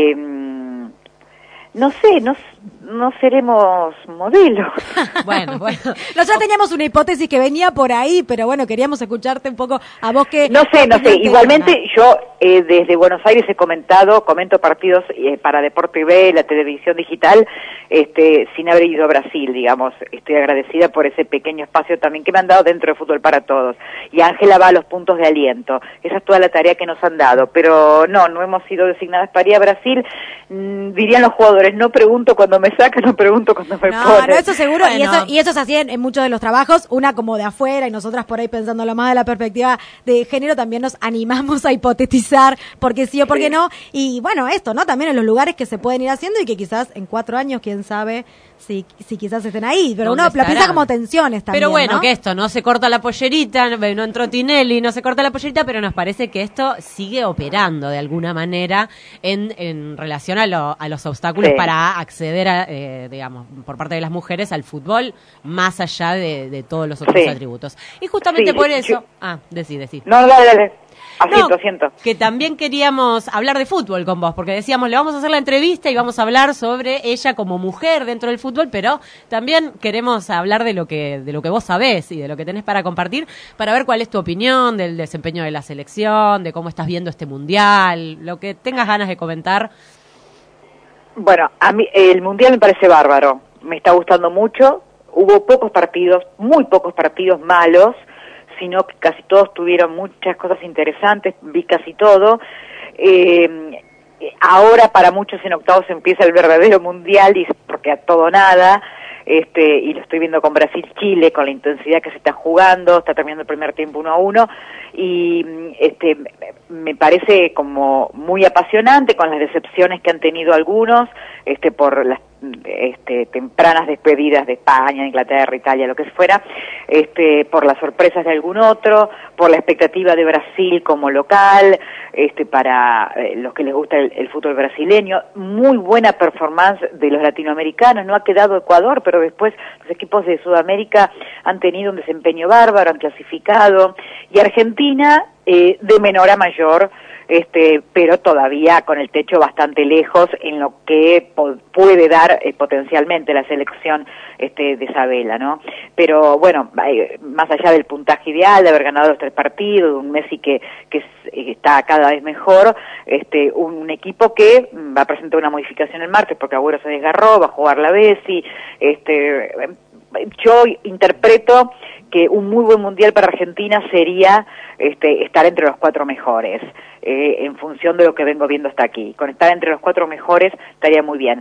No sé, no seremos modelos. Bueno. Nosotros teníamos una hipótesis que venía por ahí, pero bueno, queríamos escucharte un poco a vos que... No sé. Igualmente yo desde Buenos Aires comento partidos para Deporte B, la televisión digital, sin haber ido a Brasil, digamos. Estoy agradecida por ese pequeño espacio también que me han dado dentro de Fútbol para Todos. Y Ángela va a los puntos de aliento. Esa es toda la tarea que nos han dado. Pero no hemos sido designadas para ir a Brasil. Dirían los jugadores, no pregunto cuando me sacan, no pregunto cuando me ponen. No, eso seguro, bueno. y eso es así en muchos de los trabajos, una como de afuera, y nosotras por ahí pensándolo más de la perspectiva de género, también nos animamos a hipotetizar porque sí o porque no, y bueno, esto, ¿no? También en los lugares que se pueden ir haciendo y que quizás en 4 años, quién sabe si quizás estén ahí, pero uno lo piensa como tensiones también, pero bueno, ¿no? Que esto, no se corta la pollerita, no entró Tinelli, no se corta la pollerita, pero nos parece que esto sigue operando de alguna manera en relación a los obstáculos para acceder a, digamos, por parte de las mujeres al fútbol, más allá de todos los otros atributos. Y justamente por eso... decí. No, dale. Asiento. Que también queríamos hablar de fútbol con vos, porque decíamos, le vamos a hacer la entrevista y vamos a hablar sobre ella como mujer dentro del fútbol, pero también queremos hablar de lo que vos sabés y de lo que tenés para compartir, para ver cuál es tu opinión del desempeño de la selección, de cómo estás viendo este mundial, lo que tengas ganas de comentar. Bueno, a mí el mundial me parece bárbaro, me está gustando mucho. Hubo muy pocos partidos malos, sino que casi todos tuvieron muchas cosas interesantes, vi casi todo. ahora para muchos en octavos empieza el verdadero mundial, y porque a todo nada, y lo estoy viendo con Brasil-Chile, con la intensidad que se está jugando, está terminando el primer tiempo 1-1, y me parece como muy apasionante, con las decepciones que han tenido algunos, por las tempranas despedidas de España, Inglaterra, Italia, lo que fuera, por las sorpresas de algún otro, por la expectativa de Brasil como local, para los que les gusta el fútbol brasileño, muy buena performance de los latinoamericanos, no ha quedado Ecuador, pero después los equipos de Sudamérica han tenido un desempeño bárbaro, han clasificado, y Argentina de menor a mayor, pero todavía con el techo bastante lejos en lo que puede dar potencialmente la selección de Sabela, ¿no? Pero bueno, más allá del puntaje ideal, de haber ganado los 3 partidos, de un Messi que está cada vez mejor, un equipo que va a presentar una modificación el martes porque Agüero se desgarró, va a jugar la Bessi, yo interpreto que un muy buen mundial para Argentina sería estar entre los 4 mejores, en función de lo que vengo viendo hasta aquí. Con estar entre los 4 mejores estaría muy bien.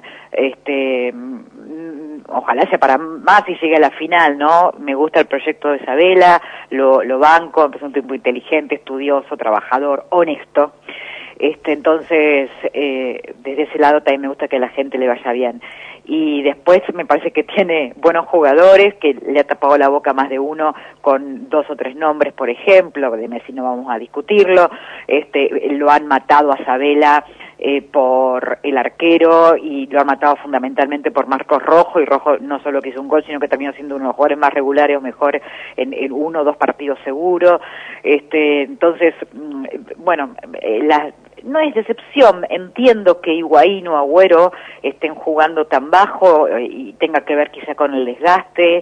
Ojalá sea para más y llegue a la final, ¿no? Me gusta el proyecto de Sabela, lo banco, es un tipo inteligente, estudioso, trabajador, honesto. Entonces, desde ese lado también me gusta que a la gente le vaya bien. Y después me parece que tiene buenos jugadores, que le ha tapado la boca a más de uno con 2 o 3 nombres, por ejemplo, de Messi no vamos a discutirlo, lo han matado a Sabela por el arquero, y lo han matado fundamentalmente por Marcos Rojo, y Rojo no solo que hizo un gol, sino que también siendo uno de los jugadores más regulares o mejor en 1 o 2 partidos seguros. Entonces, bueno, no es decepción, entiendo que Higuaín o Agüero estén jugando tan bajo y tenga que ver quizá con el desgaste,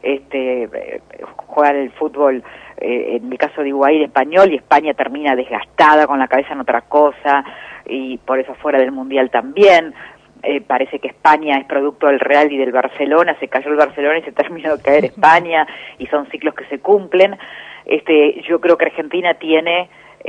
jugar el fútbol, en el caso de Higuaín, español, y España termina desgastada con la cabeza en otra cosa, y por eso fuera del Mundial también. Parece que España es producto del Real y del Barcelona, se cayó el Barcelona y se terminó de caer España, y son ciclos que se cumplen. Yo creo que Argentina tiene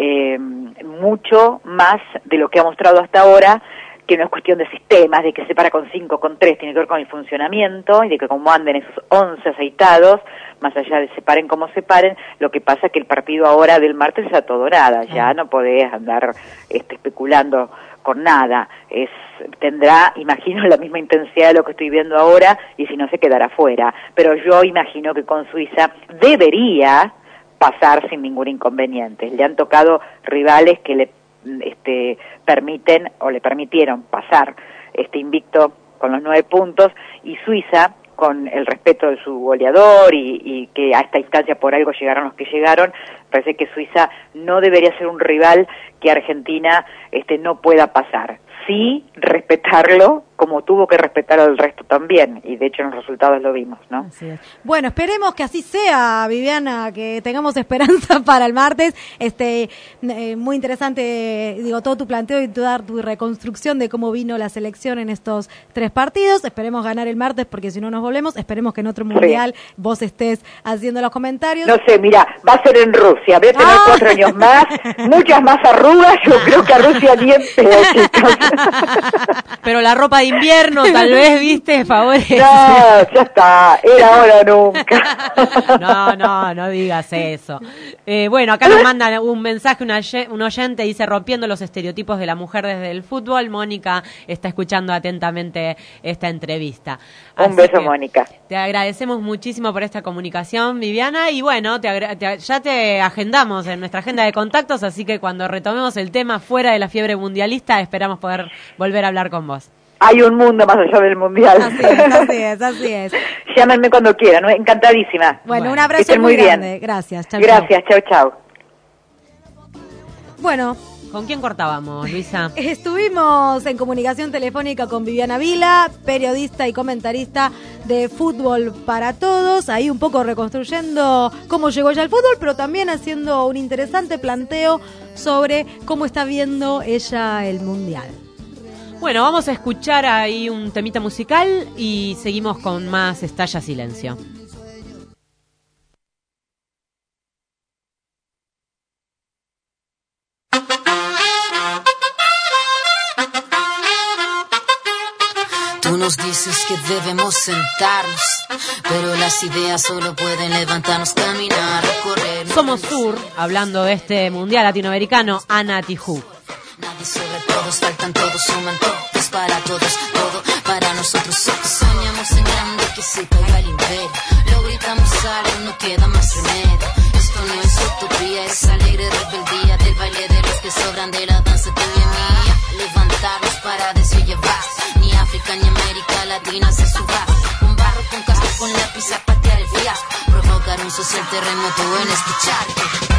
mucho más de lo que ha mostrado hasta ahora, que no es cuestión de sistemas, de que se para con 5, con 3, tiene que ver con el funcionamiento, y de que como anden esos 11 aceitados, más allá de se paren como se paren, lo que pasa es que el partido ahora del martes es a todo nada, ya no podés andar especulando con nada, tendrá, imagino, la misma intensidad de lo que estoy viendo ahora, y si no se quedará fuera, pero yo imagino que con Suiza debería pasar sin ningún inconveniente. Le han tocado rivales que le permiten o le permitieron pasar invicto con los 9 puntos, y Suiza, con el respeto de su goleador y que a esta instancia por algo llegaron los que llegaron, parece que Suiza no debería ser un rival que Argentina no pueda pasar. Sí, respetarlo como tuvo que respetar al resto también, y de hecho en los resultados lo vimos, ¿no? Así es. Bueno, esperemos que así sea, Viviana, que tengamos esperanza para el martes. Muy interesante, todo tu planteo y tu reconstrucción de cómo vino la selección en estos 3 partidos. Esperemos ganar el martes, porque si no nos volvemos. Esperemos que en otro mundial vos estés haciendo los comentarios. No sé, mira, va a ser en Rusia, voy a tener 4 años más, muchas más arrugas, yo creo que a Rusia ni en pedacitos. Pero la ropa de invierno, tal vez, ¿viste? Favorece. No, ya está, era ahora o nunca. No digas eso. Bueno, acá nos manda un mensaje un oyente, dice: rompiendo los estereotipos de la mujer desde el fútbol. Mónica está escuchando atentamente esta entrevista. Un beso, Mónica. Te agradecemos muchísimo por esta comunicación, Viviana, y bueno, ya te agendamos en nuestra agenda de contactos, así que cuando retomemos el tema fuera de la fiebre mundialista, esperamos poder volver a hablar con vos. Hay un mundo más allá del mundial. Así es. Llámenme cuando quieran, encantadísima. Bueno, un abrazo muy grande. Bien. Gracias. Gracias, chau. Bueno. ¿Con quién cortábamos, Luisa? Estuvimos en comunicación telefónica con Viviana Vila, periodista y comentarista de Fútbol para Todos, ahí un poco reconstruyendo cómo llegó ella al fútbol, pero también haciendo un interesante planteo sobre cómo está viendo ella el Mundial. Bueno, vamos a escuchar ahí un temita musical y seguimos con más Estalla Silencio. es que debemos sentarnos, pero las ideas solo pueden levantarnos, caminar, recorrer. Somos Sur, hablando de este mundial latinoamericano, Ana Tijoux. Nadie sobre todos, faltan todos, suman todos, para todos, todo para nosotros. Soñamos en grande, que se caiga el imperio, lo gritamos alto, no queda más remedio. Esto no es utopía, es alegre rebeldía del baile de los que sobran, de la danza tuya y mía. Levantarnos para decir llevar, ni África ni América Latina se suba. Con barro, con casco, con lápiz a patear el fiasco, provocar un social terremoto en este charco.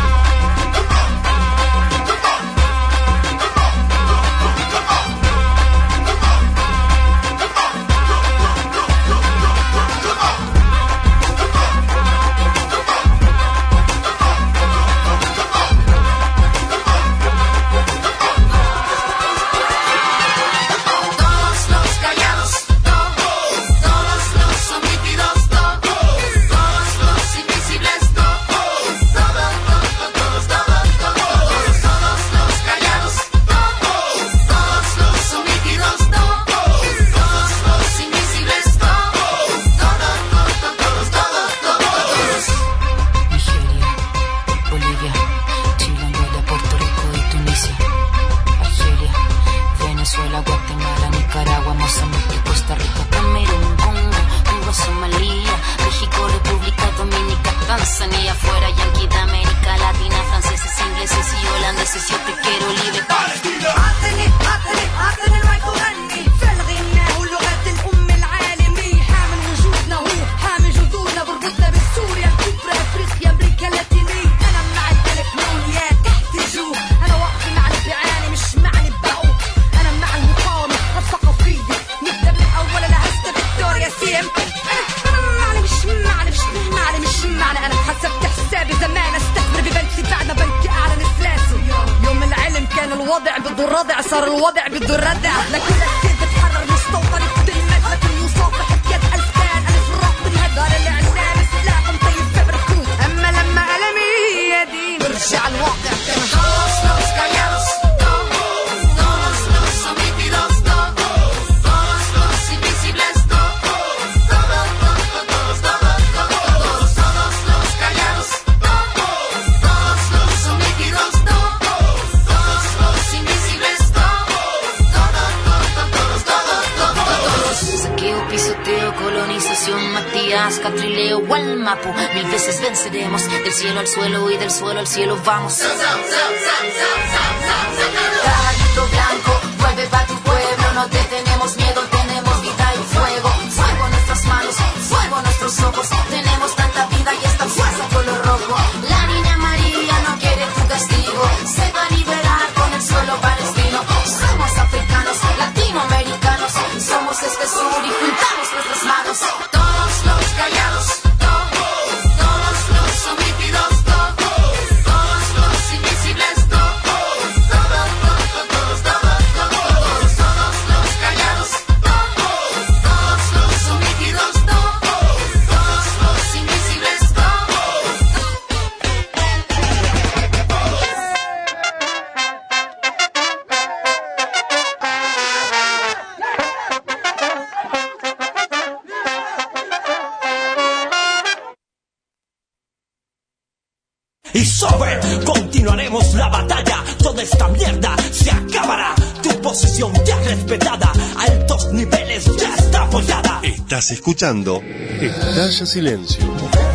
Al suelo y del suelo al cielo vamos. Caballito blanco, vuelve pa' tu pueblo, no te tenemos miedo, tenemos vida y fuego. Fuego en nuestras manos, fuego en nuestros ojos, tenemos tanta vida y esta fuerza color rojo. La niña María no quiere tu castigo, se va a liberar con el suelo palestino. Somos africanos, latinoamericanos, somos este sur y juntamos nuestras manos. Todos los callados, y sobre continuaremos la batalla. Toda esta mierda se acabará. Tu posición ya respetada, a altos niveles ya está apoyada. Estás escuchando Estalla Silencio.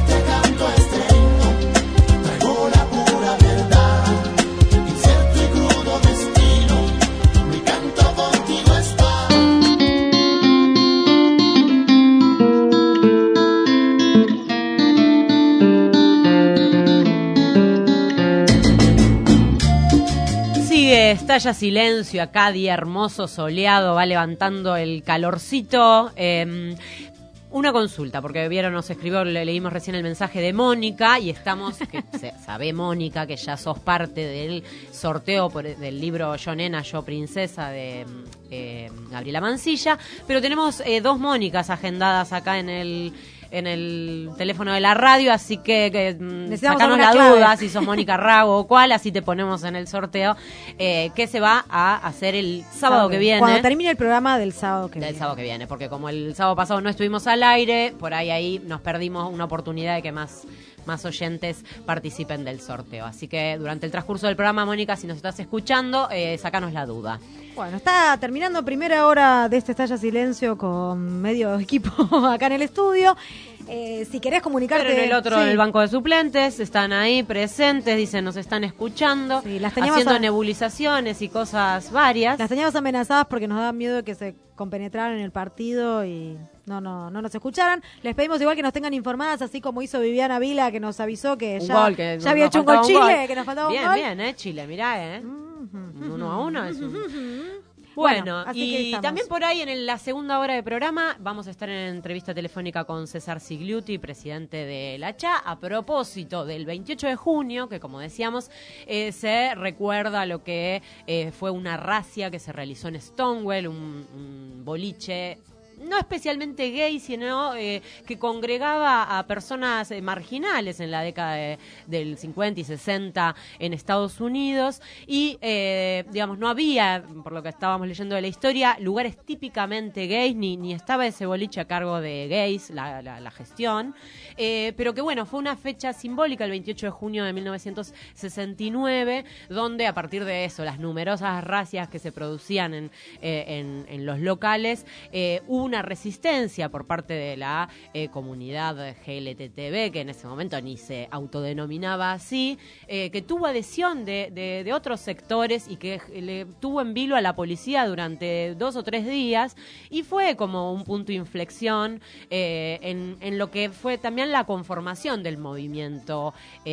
Estalla Silencio, acá día hermoso, soleado, va levantando el calorcito. Una consulta, porque vieron, nos escribió, leímos recién el mensaje de Mónica y estamos, que sabe Mónica, que ya sos parte del sorteo del libro Yo Nena, Yo Princesa de Gabriela Mancilla, pero tenemos dos Mónicas agendadas acá en en el teléfono de la radio, así que sacanos una la clave. duda si sos Mónica Rago o cuál, así te ponemos en el sorteo, que se va a hacer el sábado que viene. Cuando termine el programa del sábado que viene. Del sábado que viene, porque como el sábado pasado no estuvimos al aire, por ahí nos perdimos una oportunidad de que más oyentes participen del sorteo. Así que durante el transcurso del programa, Mónica, si nos estás escuchando, sacanos la duda. Bueno, está terminando primera hora de este Estalla Silencio con medio equipo acá en el estudio. Si querés comunicarte... Pero en el otro, sí. en el banco de suplentes, están ahí presentes, dicen, nos están escuchando, Sí, las teníamos haciendo nebulizaciones y cosas varias. Las teníamos amenazadas porque nos daba miedo de que se compenetraran en el partido y no nos escucharan. Les pedimos igual que nos tengan informadas, así como hizo Viviana Vila, que nos avisó que ya había hecho un gol Chile, que nos faltaba un gol. Bien, Chile, mirá, 1-1 es un... Bueno, así y que estamos. también por ahí en la segunda hora de programa vamos a estar en entrevista telefónica con César Sigliuti, presidente de la CHA, a propósito del 28 de junio, que como decíamos, se recuerda lo que fue una racia que se realizó en Stonewall, un boliche no especialmente gay, sino que congregaba a personas marginales en la década del 50 y 60 en Estados Unidos y, digamos, no había, por lo que estábamos leyendo de la historia, lugares típicamente gays, ni estaba ese boliche a cargo de gays, la gestión, pero que bueno, fue una fecha simbólica, el 28 de junio de 1969, donde a partir de eso, las numerosas racias que se producían en los locales, hubo una resistencia por parte de la comunidad GLTTB, que en ese momento ni se autodenominaba así, que tuvo adhesión de otros sectores y que le tuvo en vilo a la policía durante 2 o 3 días, y fue como un punto de inflexión en lo que fue también la conformación del movimiento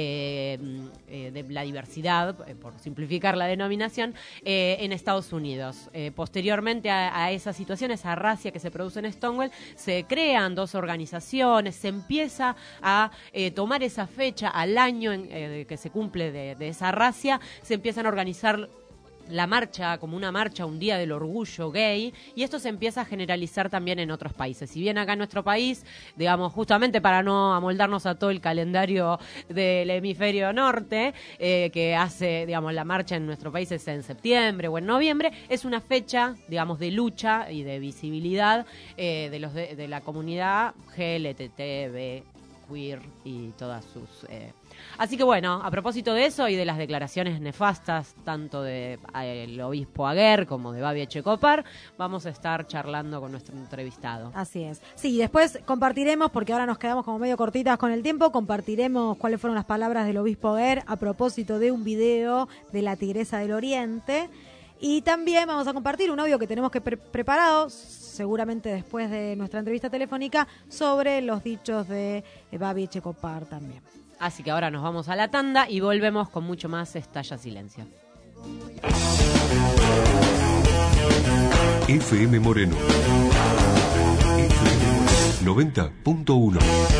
de la diversidad, por simplificar la denominación, en Estados Unidos. Posteriormente a esa situación, esa racia que se produce en Stonewall, se crean 2 organizaciones, se empieza a tomar esa fecha al año que se cumple de esa racia, se empiezan a organizar la marcha como una marcha, un día del orgullo gay, y esto se empieza a generalizar también en otros países. Si bien acá en nuestro país, digamos, justamente para no amoldarnos a todo el calendario del hemisferio norte, que hace, digamos, la marcha en nuestro país es en septiembre o en noviembre, es una fecha, digamos, de lucha y de visibilidad de la comunidad GLTTB, queer y todas sus... Así que bueno, a propósito de eso y de las declaraciones nefastas tanto del obispo Aguer como de Babi Echecopar, vamos a estar charlando con nuestro entrevistado. Así es. Sí, después compartiremos, porque ahora nos quedamos como medio cortitas con el tiempo, compartiremos cuáles fueron las palabras del obispo Aguer a propósito de un video de la Tigresa del Oriente. Y también vamos a compartir un audio que tenemos preparado, seguramente después de nuestra entrevista telefónica, sobre los dichos de Babi Echecopar también. Así que ahora nos vamos a la tanda y volvemos con mucho más Estalla Silencio. FM Moreno 90.1.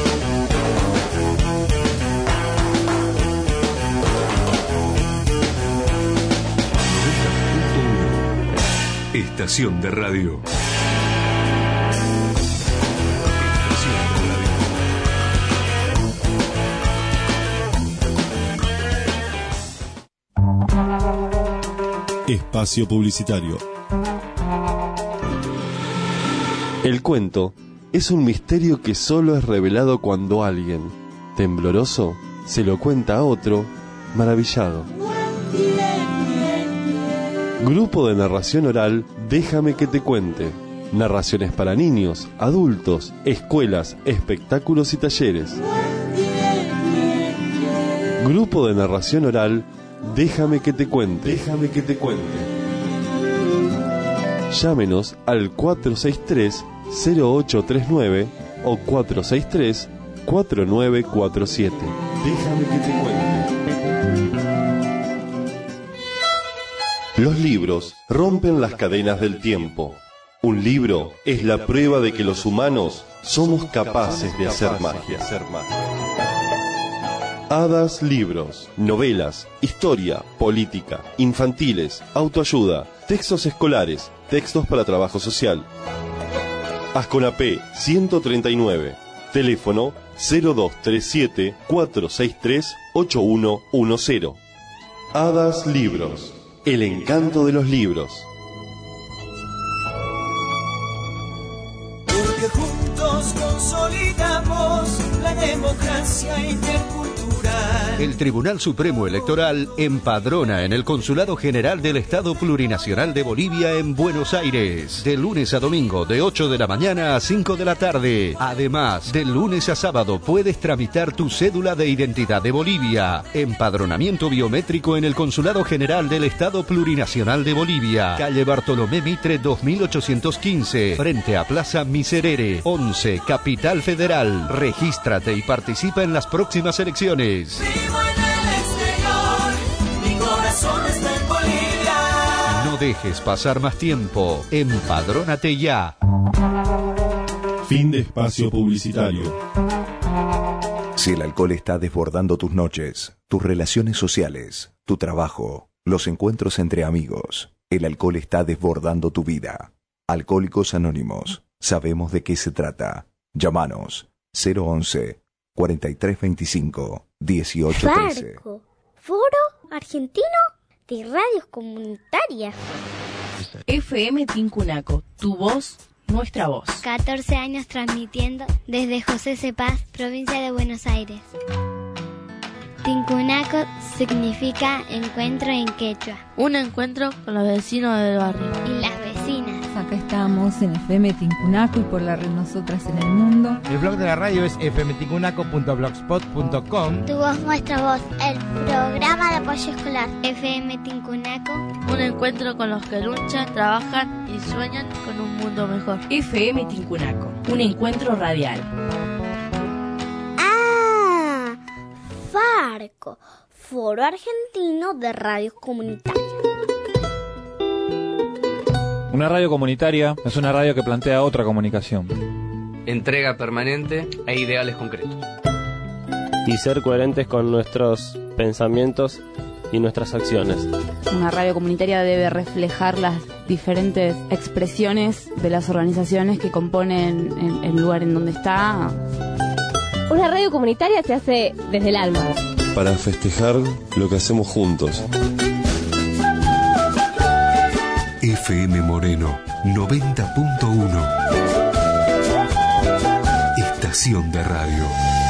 Estación de radio. Espacio publicitario. El cuento es un misterio que solo es revelado cuando alguien, tembloroso, se lo cuenta a otro, maravillado. Grupo de narración oral, Déjame que te cuente. Narraciones para niños, adultos, escuelas, espectáculos y talleres. Grupo de narración oral, Déjame que te cuente. Déjame que te cuente. Llámenos al 463-0839 o 463-4947. Déjame que te cuente. Los libros rompen las cadenas del tiempo. Un libro es la prueba de que los humanos somos capaces de hacer magia. Hadas Libros, novelas, historia, política, infantiles, autoayuda, textos escolares, textos para trabajo social. Asconapé 139, Teléfono 0237-463-8110. Hadas Libros. El encanto de los libros. Porque juntos consolidamos la democracia intercultural. El Tribunal Supremo Electoral empadrona en el Consulado General del Estado Plurinacional de Bolivia en Buenos Aires, de lunes a domingo de 8 de la mañana a 5 de la tarde. Además, de lunes a sábado puedes tramitar tu cédula de identidad de Bolivia. Empadronamiento biométrico en el Consulado General del Estado Plurinacional de Bolivia, calle Bartolomé Mitre 2815, frente a Plaza Miserere, 11, Capital Federal. Regístrate y participa en las próximas elecciones. Vivo en el exterior, mi corazón está en Bolivia. No dejes pasar más tiempo. Empadrónate ya. Fin de espacio publicitario. Si el alcohol está desbordando tus noches, tus relaciones sociales, tu trabajo, los encuentros entre amigos, el alcohol está desbordando tu vida. Alcohólicos Anónimos, sabemos de qué se trata. Llámanos 011-4325-1813. Farco, Foro Argentino de Radios Comunitarias. FM Tincunaco, tu voz, nuestra voz. 14 años transmitiendo desde José C. Paz, provincia de Buenos Aires. Tincunaco significa encuentro en quechua. Un encuentro con los vecinos del barrio. Y las vecinas. Acá estamos en FM Tincunaco y por la red Nosotras en el Mundo. El blog de la radio es fmtincunaco.blogspot.com. Tu voz, nuestra voz. El programa de apoyo escolar. FM Tincunaco. Un encuentro con los que luchan, trabajan y sueñan con un mundo mejor. FM Tincunaco. Un encuentro radial. Ah, Farco, Foro Argentino de Radios Comunitarias. Una radio comunitaria es una radio que plantea otra comunicación. Entrega permanente e ideales concretos. Y ser coherentes con nuestros pensamientos y nuestras acciones. Una radio comunitaria debe reflejar las diferentes expresiones de las organizaciones que componen el lugar en donde está. Una radio comunitaria se hace desde el alma. Para festejar lo que hacemos juntos. FM Moreno 90.1. Estación de radio.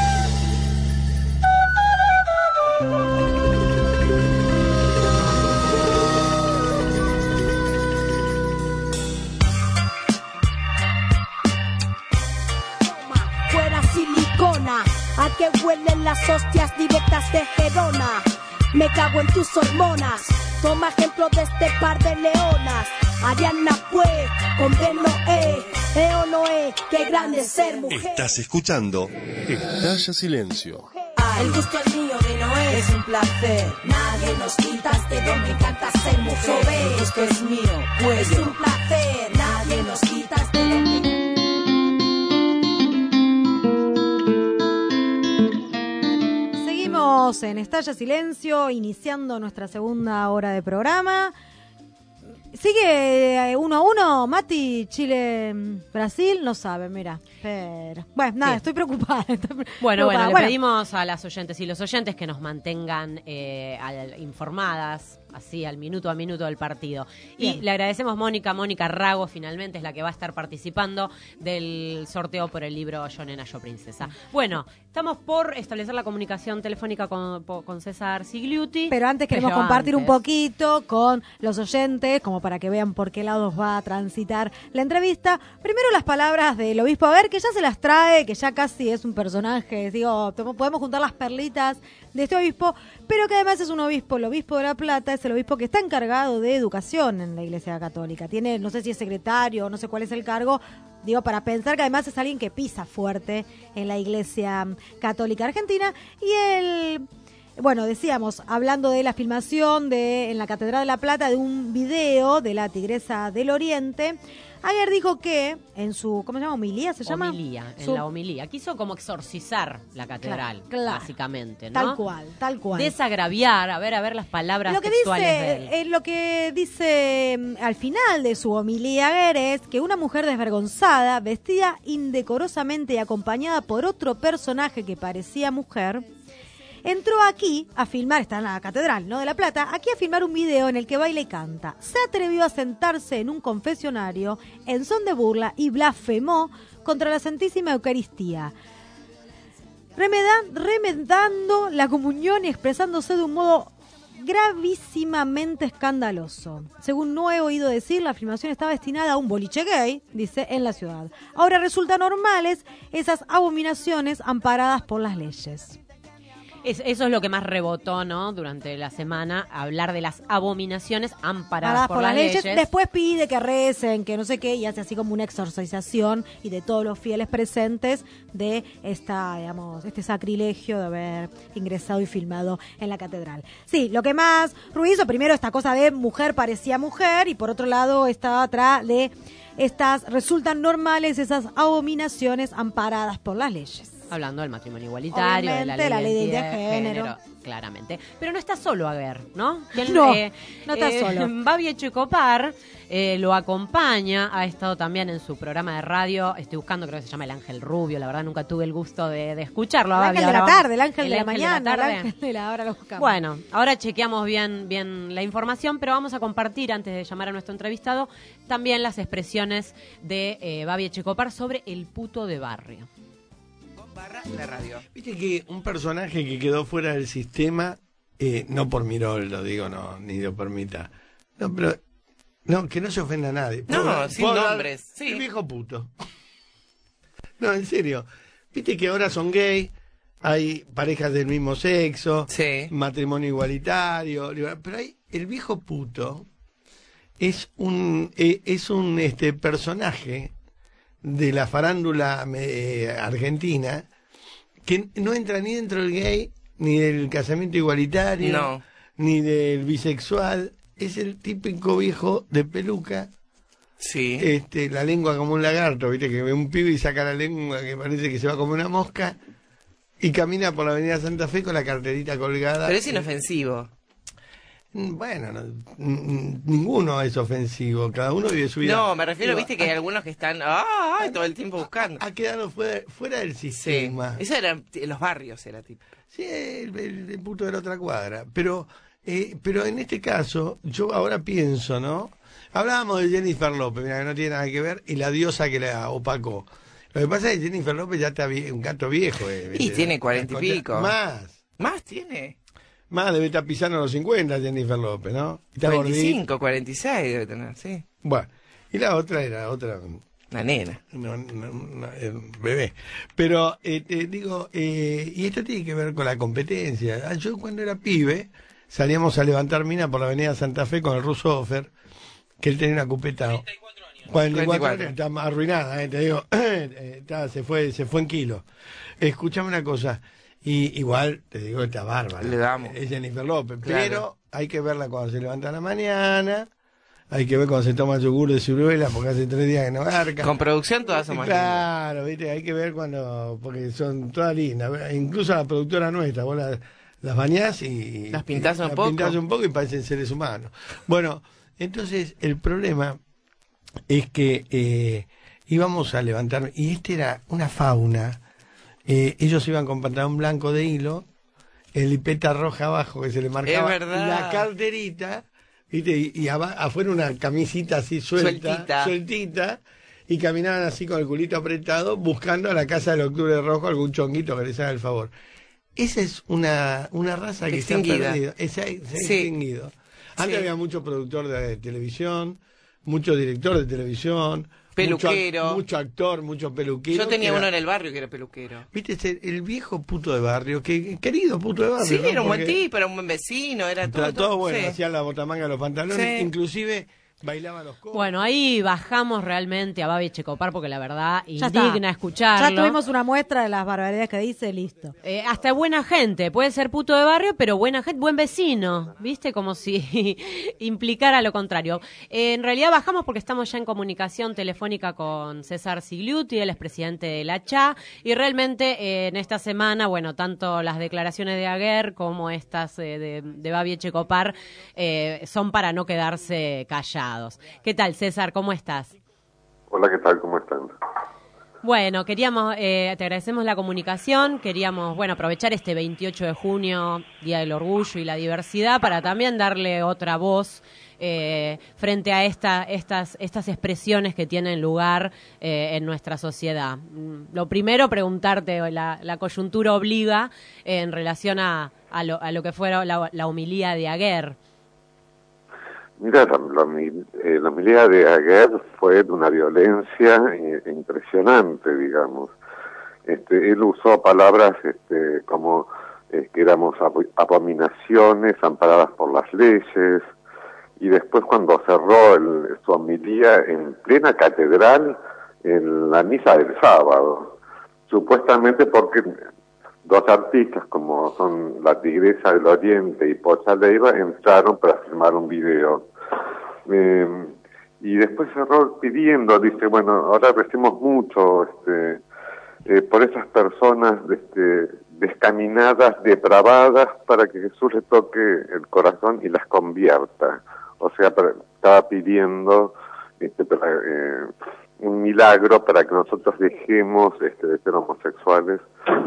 Fuera silicona, a que huelen las hostias directas de Gerona. Me cago en tus hormonas. Toma ejemplo de este par de leonas. Ariana fue con Noé, o Noé, qué grande ser mujer. Estás escuchando Estalla Silencio. El gusto es mío de Noé, es un placer. Nadie nos quita este don, me encanta ser mujer. El gusto es mío, pues es un placer. Nadie nos quita este don. En Estalla Silencio, iniciando nuestra segunda hora de programa. Sigue 1-1, Mati, Chile, Brasil, no sabe, mira. Pero bueno, nada, sí. Estoy preocupada. Bueno, le pedimos a las oyentes y los oyentes que nos mantengan informadas, así al minuto a minuto del partido. Bien. Y le agradecemos Mónica Rago, finalmente es la que va a estar participando del sorteo por el libro Yo Nena, Yo Princesa. Bueno, estamos por establecer la comunicación telefónica con César Sigliuti. Pero antes queremos compartir un poquito con los oyentes, como para que vean por qué lados va a transitar la entrevista. Primero las palabras del obispo Aguer, que ya se las trae, que ya casi es un personaje, digo, podemos juntar las perlitas de este obispo, pero que además es un obispo, el obispo de La Plata, es el obispo que está encargado de educación en la Iglesia Católica. Tiene, no sé si es secretario, no sé cuál es el cargo, digo, para pensar que además es alguien que pisa fuerte en la Iglesia Católica Argentina. Y él, bueno, decíamos, hablando de la filmación en la Catedral de La Plata de un video de la Tigresa del Oriente, Aguer dijo que en su, ¿cómo se llama? ¿Homilía se llama? Homilía, en la homilía. Quiso como exorcizar la catedral, claro, básicamente, ¿no? Tal cual. Desagraviar, a ver las palabras lo que textuales de él. Lo que dice al final de su homilía Aguer es que una mujer desvergonzada, vestida indecorosamente y acompañada por otro personaje que parecía mujer, entró aquí a filmar, está en la Catedral, ¿no?, de La Plata, aquí a filmar un video en el que baila y canta. Se atrevió a sentarse en un confesionario en son de burla y blasfemó contra la Santísima Eucaristía, remedando la comunión y expresándose de un modo gravísimamente escandaloso. Según no he oído decir, la filmación estaba destinada a un boliche gay, dice, en la ciudad. Ahora resultan normales esas abominaciones amparadas por las leyes. Eso es lo que más rebotó, ¿no?, durante la semana, hablar de las abominaciones amparadas por las leyes. Después pide que recen, que no sé qué, y hace así como una exorcización y de todos los fieles presentes de este sacrilegio de haber ingresado y filmado en la catedral. Sí, lo que más ruido, primero esta cosa de mujer parecía mujer, y por otro lado estaba atrás de resultan normales esas abominaciones amparadas por las leyes. Hablando del matrimonio igualitario, obviamente, de la ley de identidad de género. Claramente. Pero no está solo Aguer, ¿no? No está solo. Babi Echecopar lo acompaña, ha estado también en su programa de radio, estoy buscando, creo que se llama El Ángel Rubio, la verdad nunca tuve el gusto de escucharlo. El Babi, ángel de la tarde, el ángel de la mañana, el ángel de la hora lo buscamos. Bueno, ahora chequeamos bien la información, pero vamos a compartir, antes de llamar a nuestro entrevistado, también las expresiones de Babi Echecopar sobre el puto de barrio. La radio. Viste que un personaje que quedó fuera del sistema, no por Mirol, lo digo, no, ni lo permita. No, pero no, que no se ofenda a nadie. No, sin nombres. Sí. El viejo puto. No, en serio. Viste que ahora son gay, hay parejas del mismo sexo, sí, matrimonio igualitario, pero hay el viejo puto es un personaje de la farándula argentina que no entra ni dentro del gay, ni del casamiento igualitario, no, ni del bisexual. Es el típico viejo de peluca, sí, la lengua como un lagarto, viste, que ve un pibe y saca la lengua que parece que se va como una mosca y camina por la avenida Santa Fe con la carterita colgada. Pero es inofensivo. Bueno, ninguno es ofensivo, cada uno vive su vida. No, me refiero, viste que hay algunos que están todo el tiempo buscando. Ha quedado fuera del sistema. Sí. Eso era en los barrios, era tipo. Sí, el puto de la otra cuadra. Pero en este caso, yo ahora pienso, ¿no? Hablábamos de Jennifer López, mira, que no tiene nada que ver, y la diosa que la opacó. Lo que pasa es que Jennifer López ya está un gato viejo. Y tiene 40 y pico. Más tiene. Más debe estar pisando los 50 Jennifer López, ¿no? Está 45, gordita. 46 debe tener, sí. Bueno, y la otra era otra... Una nena. Bebé. Pero, digo, y esto tiene que ver con la competencia. Yo cuando era pibe, salíamos a levantar mina por la avenida Santa Fe con el ruso Offer, que él tenía una cupeta... 44 años, está arruinada, te digo, se fue en kilos. Escuchame una cosa... Y igual, te digo, está bárbara. Le damos. Es Jennifer López. Claro. Pero hay que verla cuando se levanta a la mañana. Hay que ver cuando se toma yogur de ciruela, porque hace 3 días que no garca. Con producción todas son más claro, viste, hay que ver cuando, porque son todas lindas. Incluso la productora nuestra, vos las bañás y... Las pintás un poco. Las pintás un poco y parecen seres humanos. Bueno, entonces el problema es que íbamos a levantar, y era una fauna... ellos iban con pantalón blanco de hilo, el lipeta roja abajo que se le marcaba, la carterita, ¿viste? Y afuera una camisita así sueltita, y caminaban así con el culito apretado, buscando a la casa del Octubre Rojo algún chonguito que les haga el favor. Esa es una raza que se ha perdido, se ha extinguido. Antes había mucho productor de televisión, mucho director de televisión, peluquero, mucho actor, mucho peluquero. Yo tenía uno en el barrio que era peluquero. Viste, el viejo puto de barrio, querido puto de barrio. Sí, ¿no? Era un buen tipo, era un buen vecino, era todo bueno, sí. Hacía la botamanga de los pantalones, sí. Inclusive Bailaban los coros. Bueno, ahí bajamos realmente a Babi Echecopar porque la verdad Ya indigna está. escucharlo. Ya tuvimos una muestra de las barbaridades que dice, listo. Hasta buena gente, puede ser puto de barrio, pero buena gente, buen vecino, ¿viste? Como si implicara lo contrario. En realidad bajamos porque estamos ya en comunicación telefónica con César Sigliuti, él es presidente de la CHA, y realmente en esta semana, bueno, tanto las declaraciones de Aguer como estas de Babi Echecopar son para no quedarse callados. ¿Qué tal, César? ¿Cómo estás? Hola, ¿qué tal? ¿Cómo están? Bueno, queríamos, te agradecemos la comunicación, queríamos, bueno, aprovechar este 28 de junio, Día del Orgullo y la Diversidad, para también darle otra voz frente a estas expresiones que tienen lugar en nuestra sociedad. Lo primero, preguntarte, la coyuntura obliga en relación a lo que fue la homilía de Aguer. Mira, la homilía de Aguer fue de una violencia impresionante, digamos. Él usó palabras como que éramos abominaciones amparadas por las leyes, y después cuando cerró su homilía en plena catedral, en la misa del sábado, supuestamente porque dos artistas como son la Tigresa del Oriente y Pocha Leiva entraron para filmar un video. Y después cerró pidiendo, dice, bueno, ahora recemos mucho por esas personas descaminadas, depravadas, para que Jesús le toque el corazón y las convierta. O sea, estaba pidiendo un milagro para que nosotros dejemos de ser homosexuales.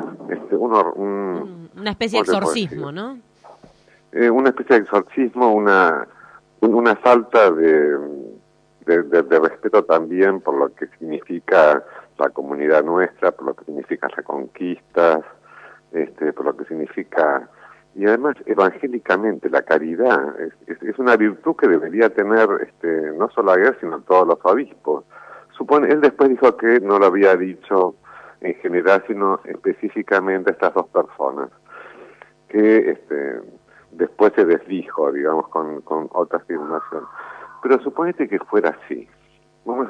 Una especie de exorcismo, ¿no? Una especie de exorcismo, una falta de respeto también por lo que significa la comunidad nuestra, por lo que significa las conquistas, por lo que significa, y además evangélicamente la caridad es una virtud que debería tener no solo Aguer sino todos los obispos. Él después dijo que no lo había dicho en general sino específicamente a estas dos personas, que después se desdijo, digamos, con otra afirmación. Pero suponete que fuera así. Vamos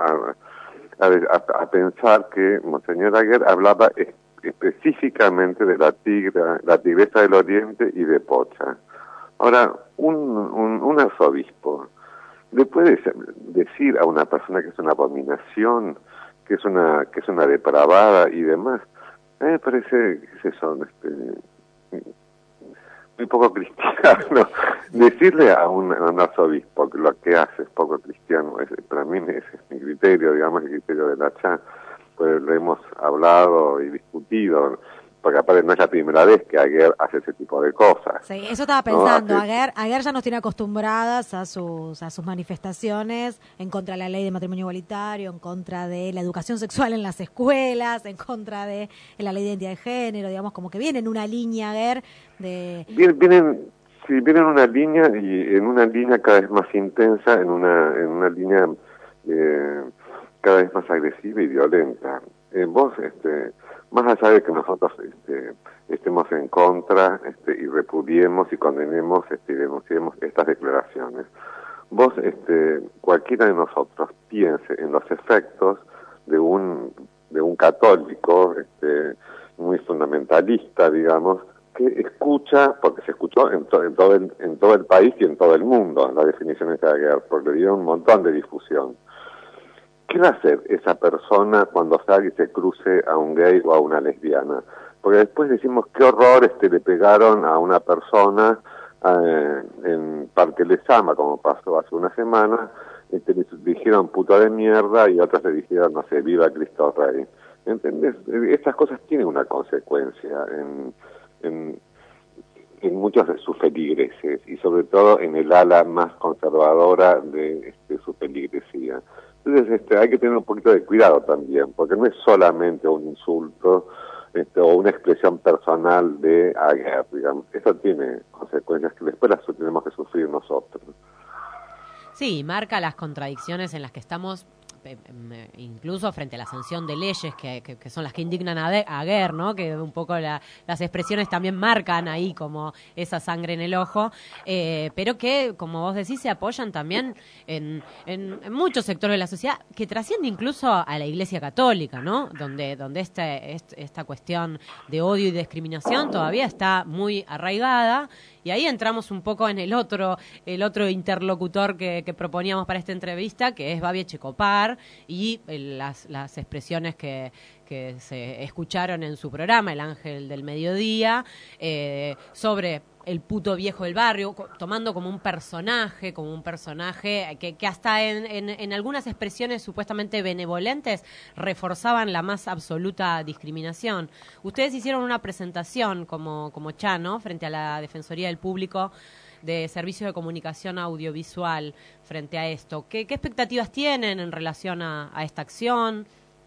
a pensar que Monseñor Aguer hablaba específicamente de la Tigresa del Oriente y de Pocha. Ahora, un arzobispo le puede decir a una persona que es una abominación, que es una depravada y demás. A mí me parece que eso muy poco cristiano. Decirle a un arzobispo que lo que hace es poco cristiano, para mí ese es mi criterio, digamos, el criterio de la CHA, pues lo hemos hablado y discutido, porque aparte no es la primera vez que Aguer hace ese tipo de cosas. Sí, eso estaba pensando. ¿No? Aguer ya nos tiene acostumbradas a sus manifestaciones en contra de la ley de matrimonio igualitario, en contra de la educación sexual en las escuelas, en contra de la ley de identidad de género, digamos, como que viene en una línea, Aguer, de... Vienen en una línea, y en una línea cada vez más intensa, en una línea cada vez más agresiva y violenta. Vos, más allá de que nosotros estemos en contra y repudiemos y condenemos y denunciemos estas declaraciones, vos, cualquiera de nosotros piense en los efectos de un católico muy fundamentalista, digamos, que escucha, porque se escuchó en todo el país y en todo el mundo las definiciones de Aguer, porque le dieron un montón de difusión. ¿Qué va a hacer esa persona cuando salga y se cruce a un gay o a una lesbiana? Porque después decimos qué horror le pegaron a una persona en Parque Lezama, como pasó hace una semana, le dijeron puta de mierda y otros le dijeron, no sé, viva Cristo Rey. ¿Entendés? Estas cosas tienen una consecuencia en muchos de sus feligreses y sobre todo en el ala más conservadora de su feligresía. Entonces hay que tener un poquito de cuidado también, porque no es solamente un insulto o una expresión personal de Aguer, digamos. Eso tiene consecuencias que después las tenemos que sufrir nosotros. Sí, marca las contradicciones en las que estamos incluso frente a la sanción de leyes que son las que indignan a Aguer, ¿no? Que un poco las expresiones también marcan ahí como esa sangre en el ojo, pero que, como vos decís, se apoyan también en muchos sectores de la sociedad, que trasciende incluso a la Iglesia Católica, ¿no? Donde esta cuestión de odio y discriminación todavía está muy arraigada. Y ahí entramos un poco en el otro interlocutor que proponíamos para esta entrevista, que es Babi Echecopar, y las expresiones que se escucharon en su programa, El Ángel del Mediodía, sobre el puto viejo del barrio, tomando como un personaje que hasta en algunas expresiones supuestamente benevolentes reforzaban la más absoluta discriminación. Ustedes hicieron una presentación como Chano frente a la Defensoría del Público de Servicios de Comunicación Audiovisual frente a esto. ¿Qué expectativas tienen en relación a esta acción?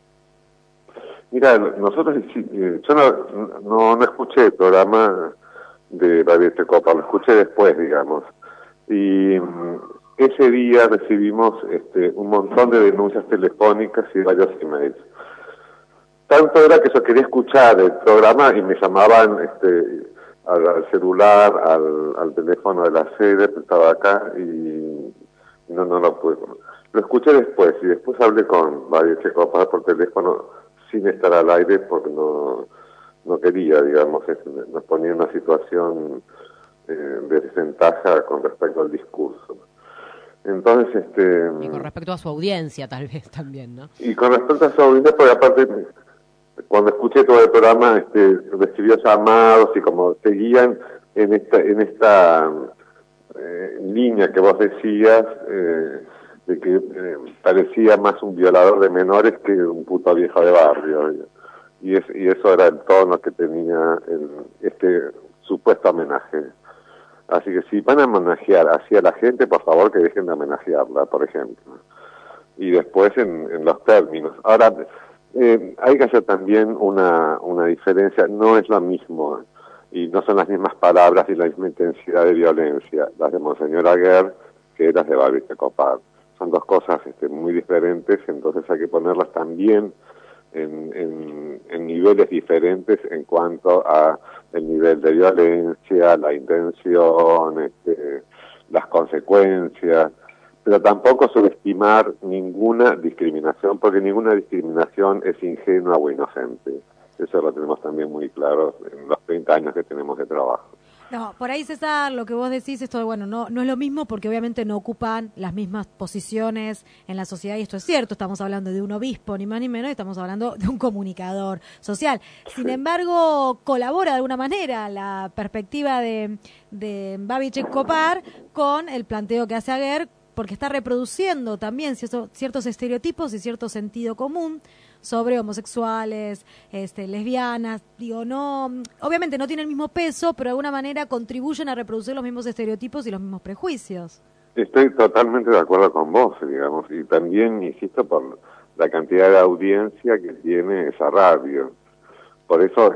Mira, nosotros, yo no escuché el programa de Babi Echecopar, lo escuché después, digamos, y ese día recibimos un montón de denuncias telefónicas y varios emails. Tanto era que yo quería escuchar el programa y me llamaban al celular, al teléfono de la sede que estaba acá, y no lo pude. Lo escuché después, y después hablé con Babi Echecopar por teléfono sin estar al aire porque no quería, digamos, nos ponía en una situación de desventaja con respecto al discurso. Entonces, y con respecto a su audiencia, tal vez, también, ¿no? Y con respecto a su audiencia, porque aparte, cuando escuché todo el programa, recibió llamados y como seguían en esta línea que vos decías, de que parecía más un violador de menores que un puto viejo de barrio. Y eso era el tono que tenía este supuesto homenaje. Así que si van a homenajear hacia la gente, por favor que dejen de homenajearla, por ejemplo. Y después en los términos. Ahora, hay que hacer también una diferencia. No es lo mismo, y no son las mismas palabras y la misma intensidad de violencia, las de Monseñor Aguer que las de Babi Echecopar. Son dos cosas muy diferentes, entonces hay que ponerlas también en niveles diferentes en cuanto a el nivel de violencia, la intención, las consecuencias, pero tampoco subestimar ninguna discriminación, porque ninguna discriminación es ingenua o inocente. Eso lo tenemos también muy claro en los 30 años que tenemos de trabajo. No, por ahí, César, lo que vos decís, esto no es lo mismo porque obviamente no ocupan las mismas posiciones en la sociedad, y esto es cierto, estamos hablando de un obispo, ni más ni menos, y estamos hablando de un comunicador social. Sin embargo, colabora de alguna manera la perspectiva de Babi Echecopar con el planteo que hace Aguer, porque está reproduciendo también ciertos estereotipos y cierto sentido común sobre homosexuales, lesbianas, obviamente no tiene el mismo peso, pero de alguna manera contribuyen a reproducir los mismos estereotipos y los mismos prejuicios. Estoy totalmente de acuerdo con vos, digamos, y también insisto por la cantidad de audiencia que tiene esa radio. Por eso,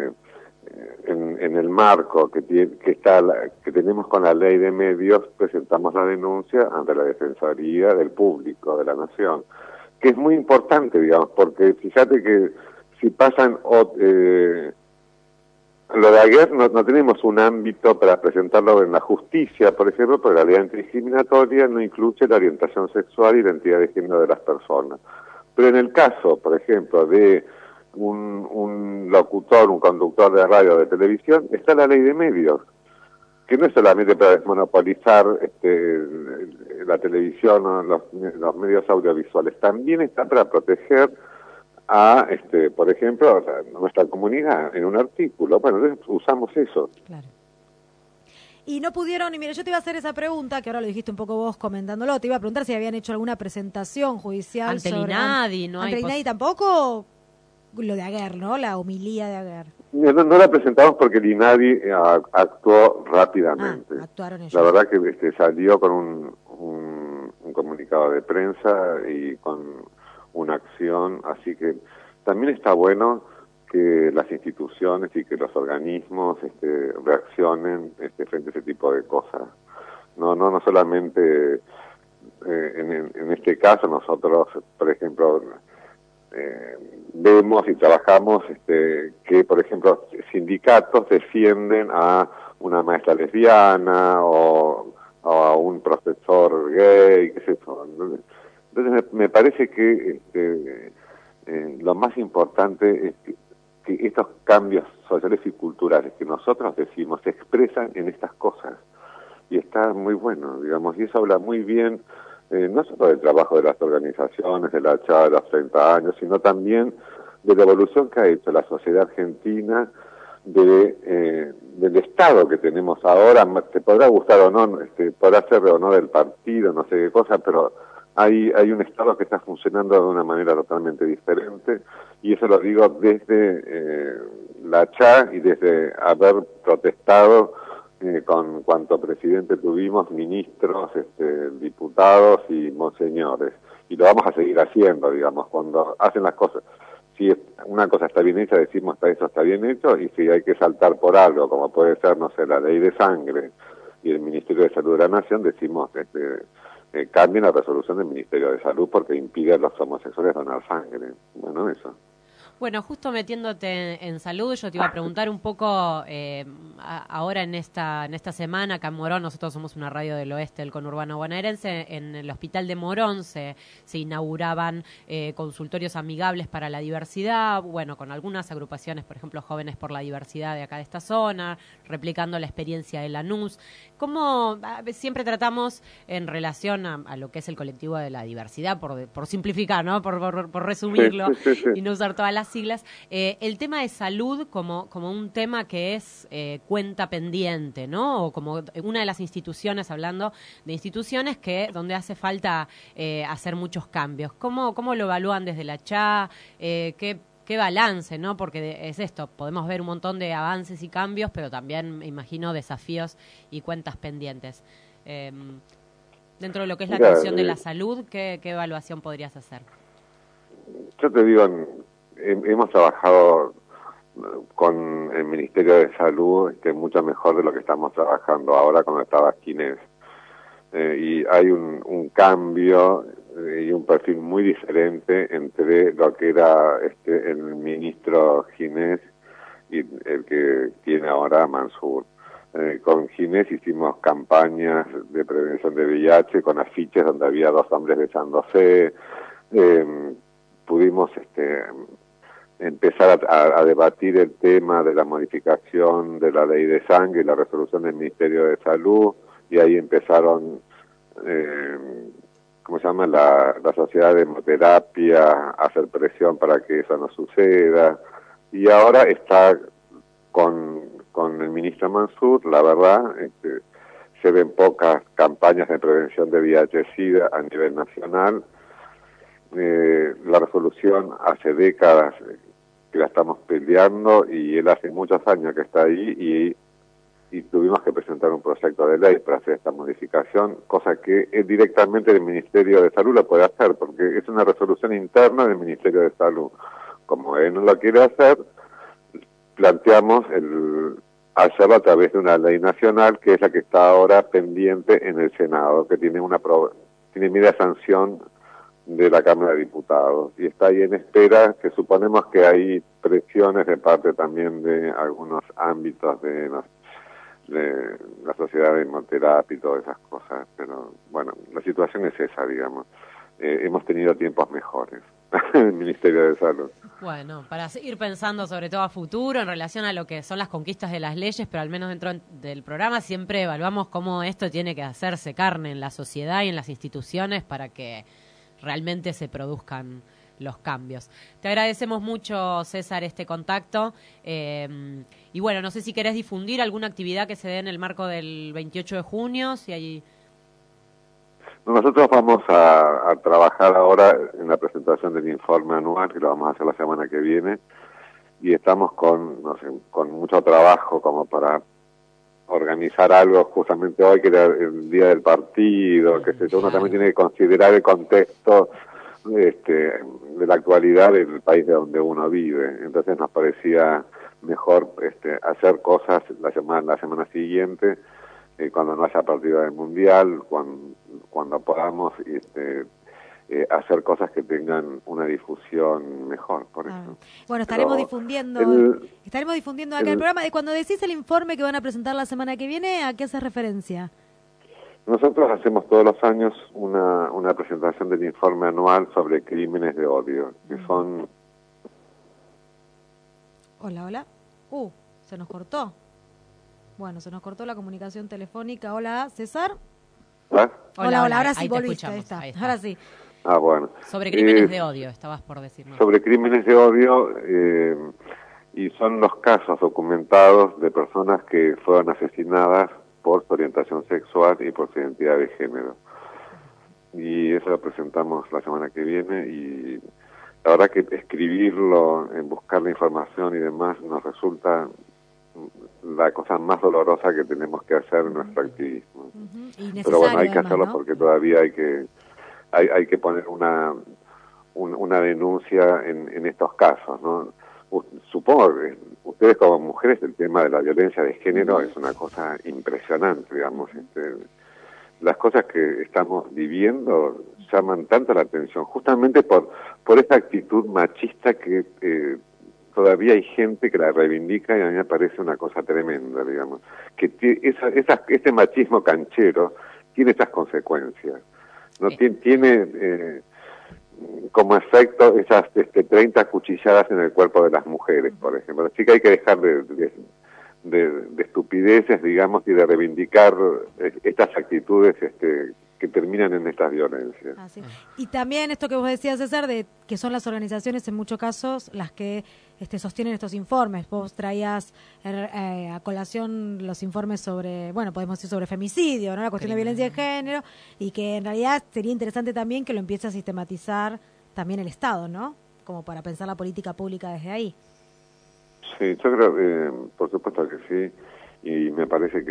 en el marco que tenemos con la ley de medios, presentamos la denuncia ante la Defensoría del Público de la Nación, que es muy importante, digamos, porque fíjate que si pasan lo de Aguer no tenemos un ámbito para presentarlo en la justicia, por ejemplo, porque la ley antidiscriminatoria no incluye la orientación sexual y la identidad de género de las personas. Pero en el caso, por ejemplo, de un locutor, un conductor de radio o de televisión, está la ley de medios, que no es solamente para desmonopolizar la televisión o los medios audiovisuales, también está para proteger a, por ejemplo, a nuestra comunidad en un artículo. Bueno, entonces usamos eso. Claro. Y no pudieron, y mira, yo te iba a hacer esa pregunta, que ahora lo dijiste un poco vos comentándolo, te iba a preguntar si habían hecho alguna presentación judicial ante el sobre... INADI, ¿no? Ante el INADI tampoco lo de Aguer, ¿no? La homilía de Aguer. No la presentamos porque el INADI actuó rápidamente. Actuaron ellos. La verdad que salió con un comunicado de prensa y con una acción, así que también está bueno que las instituciones y que los organismos reaccionen frente a ese tipo de cosas. No solamente en este caso nosotros, por ejemplo, vemos y trabajamos que, por ejemplo, sindicatos defienden a una maestra lesbiana o a un profesor gay, qué sé yo. Entonces me parece que lo más importante es que estos cambios sociales y culturales que nosotros decimos se expresan en estas cosas, y está muy bueno, digamos, y eso habla muy bien no solo del trabajo de las organizaciones, de la CHA de los 30 años, sino también de la evolución que ha hecho la sociedad argentina, del Estado que tenemos ahora. Te podrá gustar o no, podrá ser o no del partido, no sé qué cosa, pero hay un Estado que está funcionando de una manera totalmente diferente, y eso lo digo desde la CHA y desde haber protestado con cuanto presidente tuvimos, ministros, diputados y monseñores, y lo vamos a seguir haciendo, digamos, cuando hacen las cosas. Si una cosa está bien hecha, decimos que eso está bien hecho, y si hay que saltar por algo, como puede ser, no sé, la ley de sangre y el Ministerio de Salud de la Nación, decimos cambien la resolución del Ministerio de Salud porque impide a los homosexuales donar sangre. Bueno, eso. Bueno, justo metiéndote en salud, yo te iba a preguntar un poco, ahora en esta semana, acá en Morón, nosotros somos una radio del oeste del conurbano bonaerense, en el hospital de Morón se inauguraban consultorios amigables para la diversidad, bueno, con algunas agrupaciones, por ejemplo, Jóvenes por la Diversidad de acá de esta zona, replicando la experiencia de Lanús. ¿Cómo siempre tratamos en relación a lo que es el colectivo de la diversidad, por simplificar, ¿no? Por resumirlo, sí. Y no usar todas las siglas, el tema de salud como un tema que es cuenta pendiente, ¿no? O como una de las instituciones, hablando de instituciones donde hace falta hacer muchos cambios. ¿Cómo lo evalúan desde la CHA? ¿Qué balance, no? Porque es esto, podemos ver un montón de avances y cambios, pero también, me imagino, desafíos y cuentas pendientes. Dentro de lo que es la atención de la salud, ¿qué evaluación podrías hacer? Yo te digo, hemos trabajado con el Ministerio de Salud mucho mejor de lo que estamos trabajando ahora cuando estaba Ginés. Y hay un cambio y un perfil muy diferente entre lo que era el ministro Ginés y el que tiene ahora Mansur. Con Ginés hicimos campañas de prevención de VIH con afiches donde había 2 hombres besándose. Pudimos empezar a debatir el tema de la modificación de la ley de sangre y la resolución del Ministerio de Salud, y ahí empezaron ¿cómo se llama? La Sociedad de Hemoterapia a hacer presión para que eso no suceda, y ahora está con el ministro Mansur. La verdad, se ven pocas campañas de prevención de VIH-Sida a nivel nacional. La resolución hace décadas que la estamos peleando, y él hace muchos años que está ahí, y tuvimos que presentar un proyecto de ley para hacer esta modificación, cosa que directamente el Ministerio de Salud lo puede hacer, porque es una resolución interna del Ministerio de Salud. Como él no lo quiere hacer, planteamos hacerlo a través de una ley nacional, que es la que está ahora pendiente en el Senado, que tiene media sanción de la Cámara de Diputados, y está ahí en espera, que suponemos que hay presiones de parte también de algunos ámbitos de la sociedad de hemoterapia y todas esas cosas, pero bueno, la situación es esa, digamos. Hemos tenido tiempos mejores en el Ministerio de Salud. Bueno, para seguir pensando sobre todo a futuro en relación a lo que son las conquistas de las leyes, pero al menos dentro del programa siempre evaluamos cómo esto tiene que hacerse carne en la sociedad y en las instituciones para que realmente se produzcan los cambios. Te agradecemos mucho, César, este contacto. Y bueno, no sé si querés difundir alguna actividad que se dé en el marco del 28 de junio, si hay... Nosotros vamos a trabajar ahora en la presentación del informe anual, que lo vamos a hacer la semana que viene, y estamos con mucho trabajo como para organizar algo justamente hoy, que era el día del partido, que uno también tiene que considerar el contexto de la actualidad del país de donde uno vive. Entonces nos parecía mejor hacer cosas la semana siguiente, cuando no haya partido del Mundial, cuando podamos hacer cosas que tengan una difusión mejor, por eso. Bueno, estaremos difundiendo acá el programa. Y cuando decís el informe que van a presentar la semana que viene, ¿a qué haces referencia? Nosotros hacemos todos los años una presentación del informe anual sobre crímenes de odio, que son... Hola. Se nos cortó. Bueno, se nos cortó la comunicación telefónica. Hola, César. Hola, ahora sí volviste. Ahí está. Ahora sí. Ah, bueno. Sobre crímenes de odio, estabas por decirnos. Sobre crímenes de odio, y son los casos documentados de personas que fueron asesinadas por su orientación sexual y por su identidad de género. Y eso lo presentamos la semana que viene, y la verdad que escribirlo, en buscar la información y demás, nos resulta la cosa más dolorosa que tenemos que hacer en nuestro activismo. Pero bueno, hay que hacerlo, ¿no? Porque todavía hay que poner una denuncia en estos casos, ¿no? Supongo que ustedes como mujeres, el tema de la violencia de género es una cosa impresionante, digamos. Las cosas que estamos viviendo llaman tanto la atención, justamente por esta actitud machista que todavía hay gente que la reivindica, y a mí me parece una cosa tremenda, digamos. Que este machismo canchero tiene estas consecuencias, ¿no? Tiene como efecto esas 30 cuchilladas en el cuerpo de las mujeres, por ejemplo. Así que hay que dejar de estupideces, digamos, y de reivindicar estas actitudes que terminan en estas violencias. Y también esto que vos decías, César, de que son las organizaciones en muchos casos las que sostienen estos informes. Vos traías a colación los informes sobre, bueno, podemos decir sobre femicidio, ¿no? La cuestión de violencia de género, y que en realidad sería interesante también que lo empiece a sistematizar también el Estado, ¿no? Como para pensar la política pública desde ahí. Sí, yo creo, por supuesto que sí, y me parece que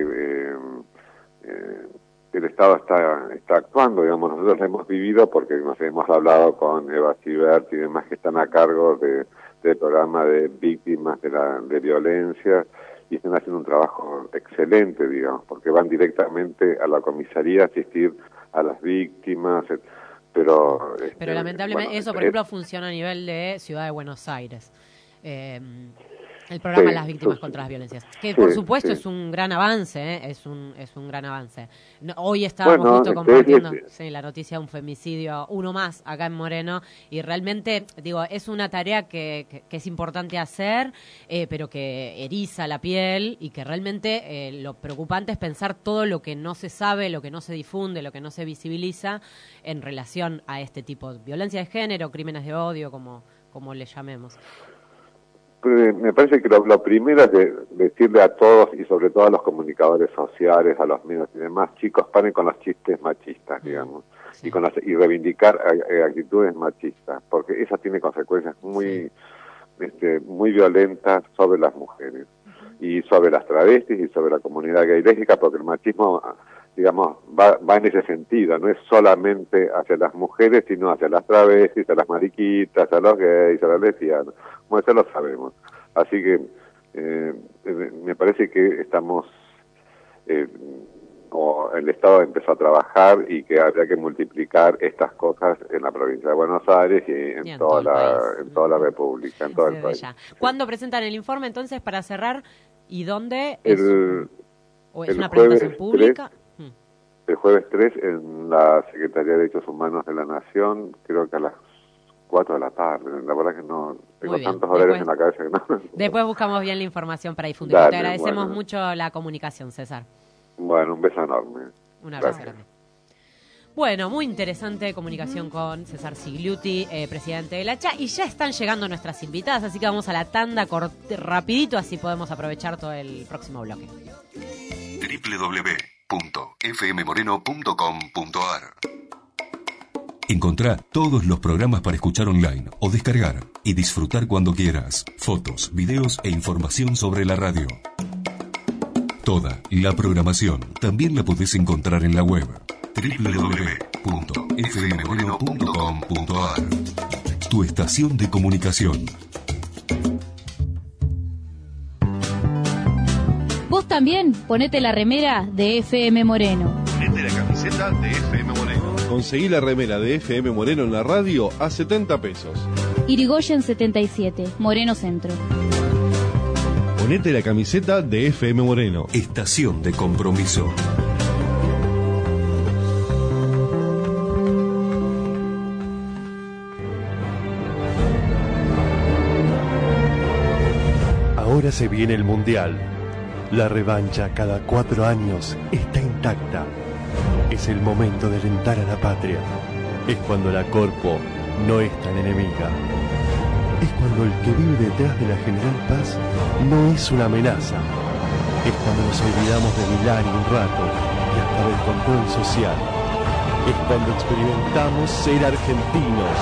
el Estado está actuando, digamos. Nosotros lo hemos vivido porque nos hemos hablado con Eva Sibert y demás, que están a cargo del programa de víctimas de violencia, y están haciendo un trabajo excelente, digamos, porque van directamente a la comisaría a asistir a las víctimas, pero lamentablemente eso, por ejemplo, funciona a nivel de Ciudad de Buenos Aires. El programa de las víctimas contra las violencias, que por supuesto es un gran avance, es un gran avance. Hoy estábamos justo compartiendo la noticia de un femicidio, uno más acá en Moreno, y realmente, digo, es una tarea que es importante hacer, pero que eriza la piel, y que realmente lo preocupante es pensar todo lo que no se sabe, lo que no se difunde, lo que no se visibiliza en relación a este tipo de violencia de género, crímenes de odio, como le llamemos. Me parece que lo primero es decirle a todos, y sobre todo a los comunicadores sociales, a los medios y demás, chicos, paren con los chistes machistas, digamos, y reivindicar actitudes machistas, porque eso tiene consecuencias muy violentas sobre las mujeres, y sobre las travestis, y sobre la comunidad gay lésbica, porque el machismo, digamos, va en ese sentido, no es solamente hacia las mujeres, sino hacia las travestis, a las mariquitas, a los gays, a las lesbianas. Bueno, eso lo sabemos. Así que me parece que estamos, o el Estado empezó a trabajar, y que habría que multiplicar estas cosas en la provincia de Buenos Aires y en toda la República, en todo el país. ¿Cuándo presentan el informe, entonces, para cerrar? ¿Y dónde? ¿Es una presentación pública? El jueves 3 en la Secretaría de Derechos Humanos de la Nación, creo que a las 4 de la tarde. La verdad que no tengo tantos horarios en la cabeza que no. Después buscamos bien la información para difundir. Te agradecemos mucho la comunicación, César. Bueno, un beso enorme. Un abrazo grande. Bueno, muy interesante comunicación con César Sigliuti, presidente del ACHA, y ya están llegando nuestras invitadas, así que vamos a la tanda rapidito, así podemos aprovechar todo el próximo bloque. www.fmmoreno.com.ar Encontrá todos los programas para escuchar online o descargar y disfrutar cuando quieras. Fotos, videos e información sobre la radio. Toda la programación también la podés encontrar en la web www.fmmoreno.com.ar. Tu estación de comunicación. Vos también ponete la remera de FM Moreno. Ponete la camiseta de FM Moreno. Conseguí la remera de FM Moreno en la radio a 70 pesos. Irigoyen 77, Moreno Centro. Ponete la camiseta de FM Moreno. Estación de compromiso. Ahora se viene el Mundial. La revancha cada 4 años está intacta. Es el momento de alentar a la patria. Es cuando la Corpo no es tan enemiga. Es cuando el que vive detrás de la General Paz no es una amenaza. Es cuando nos olvidamos de Milán un rato y hasta del control social. Es cuando experimentamos ser argentinos.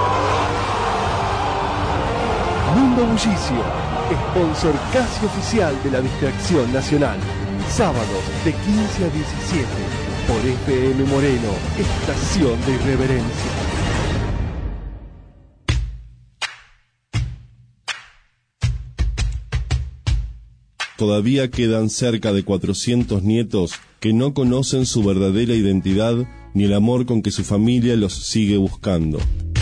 Mundo Bullicio, sponsor casi oficial de la Distracción Nacional. Sábados de 15 a 17 por FM Moreno, estación de irreverencia. Todavía quedan cerca de 400 nietos que no conocen su verdadera identidad ni el amor con que su familia los sigue buscando.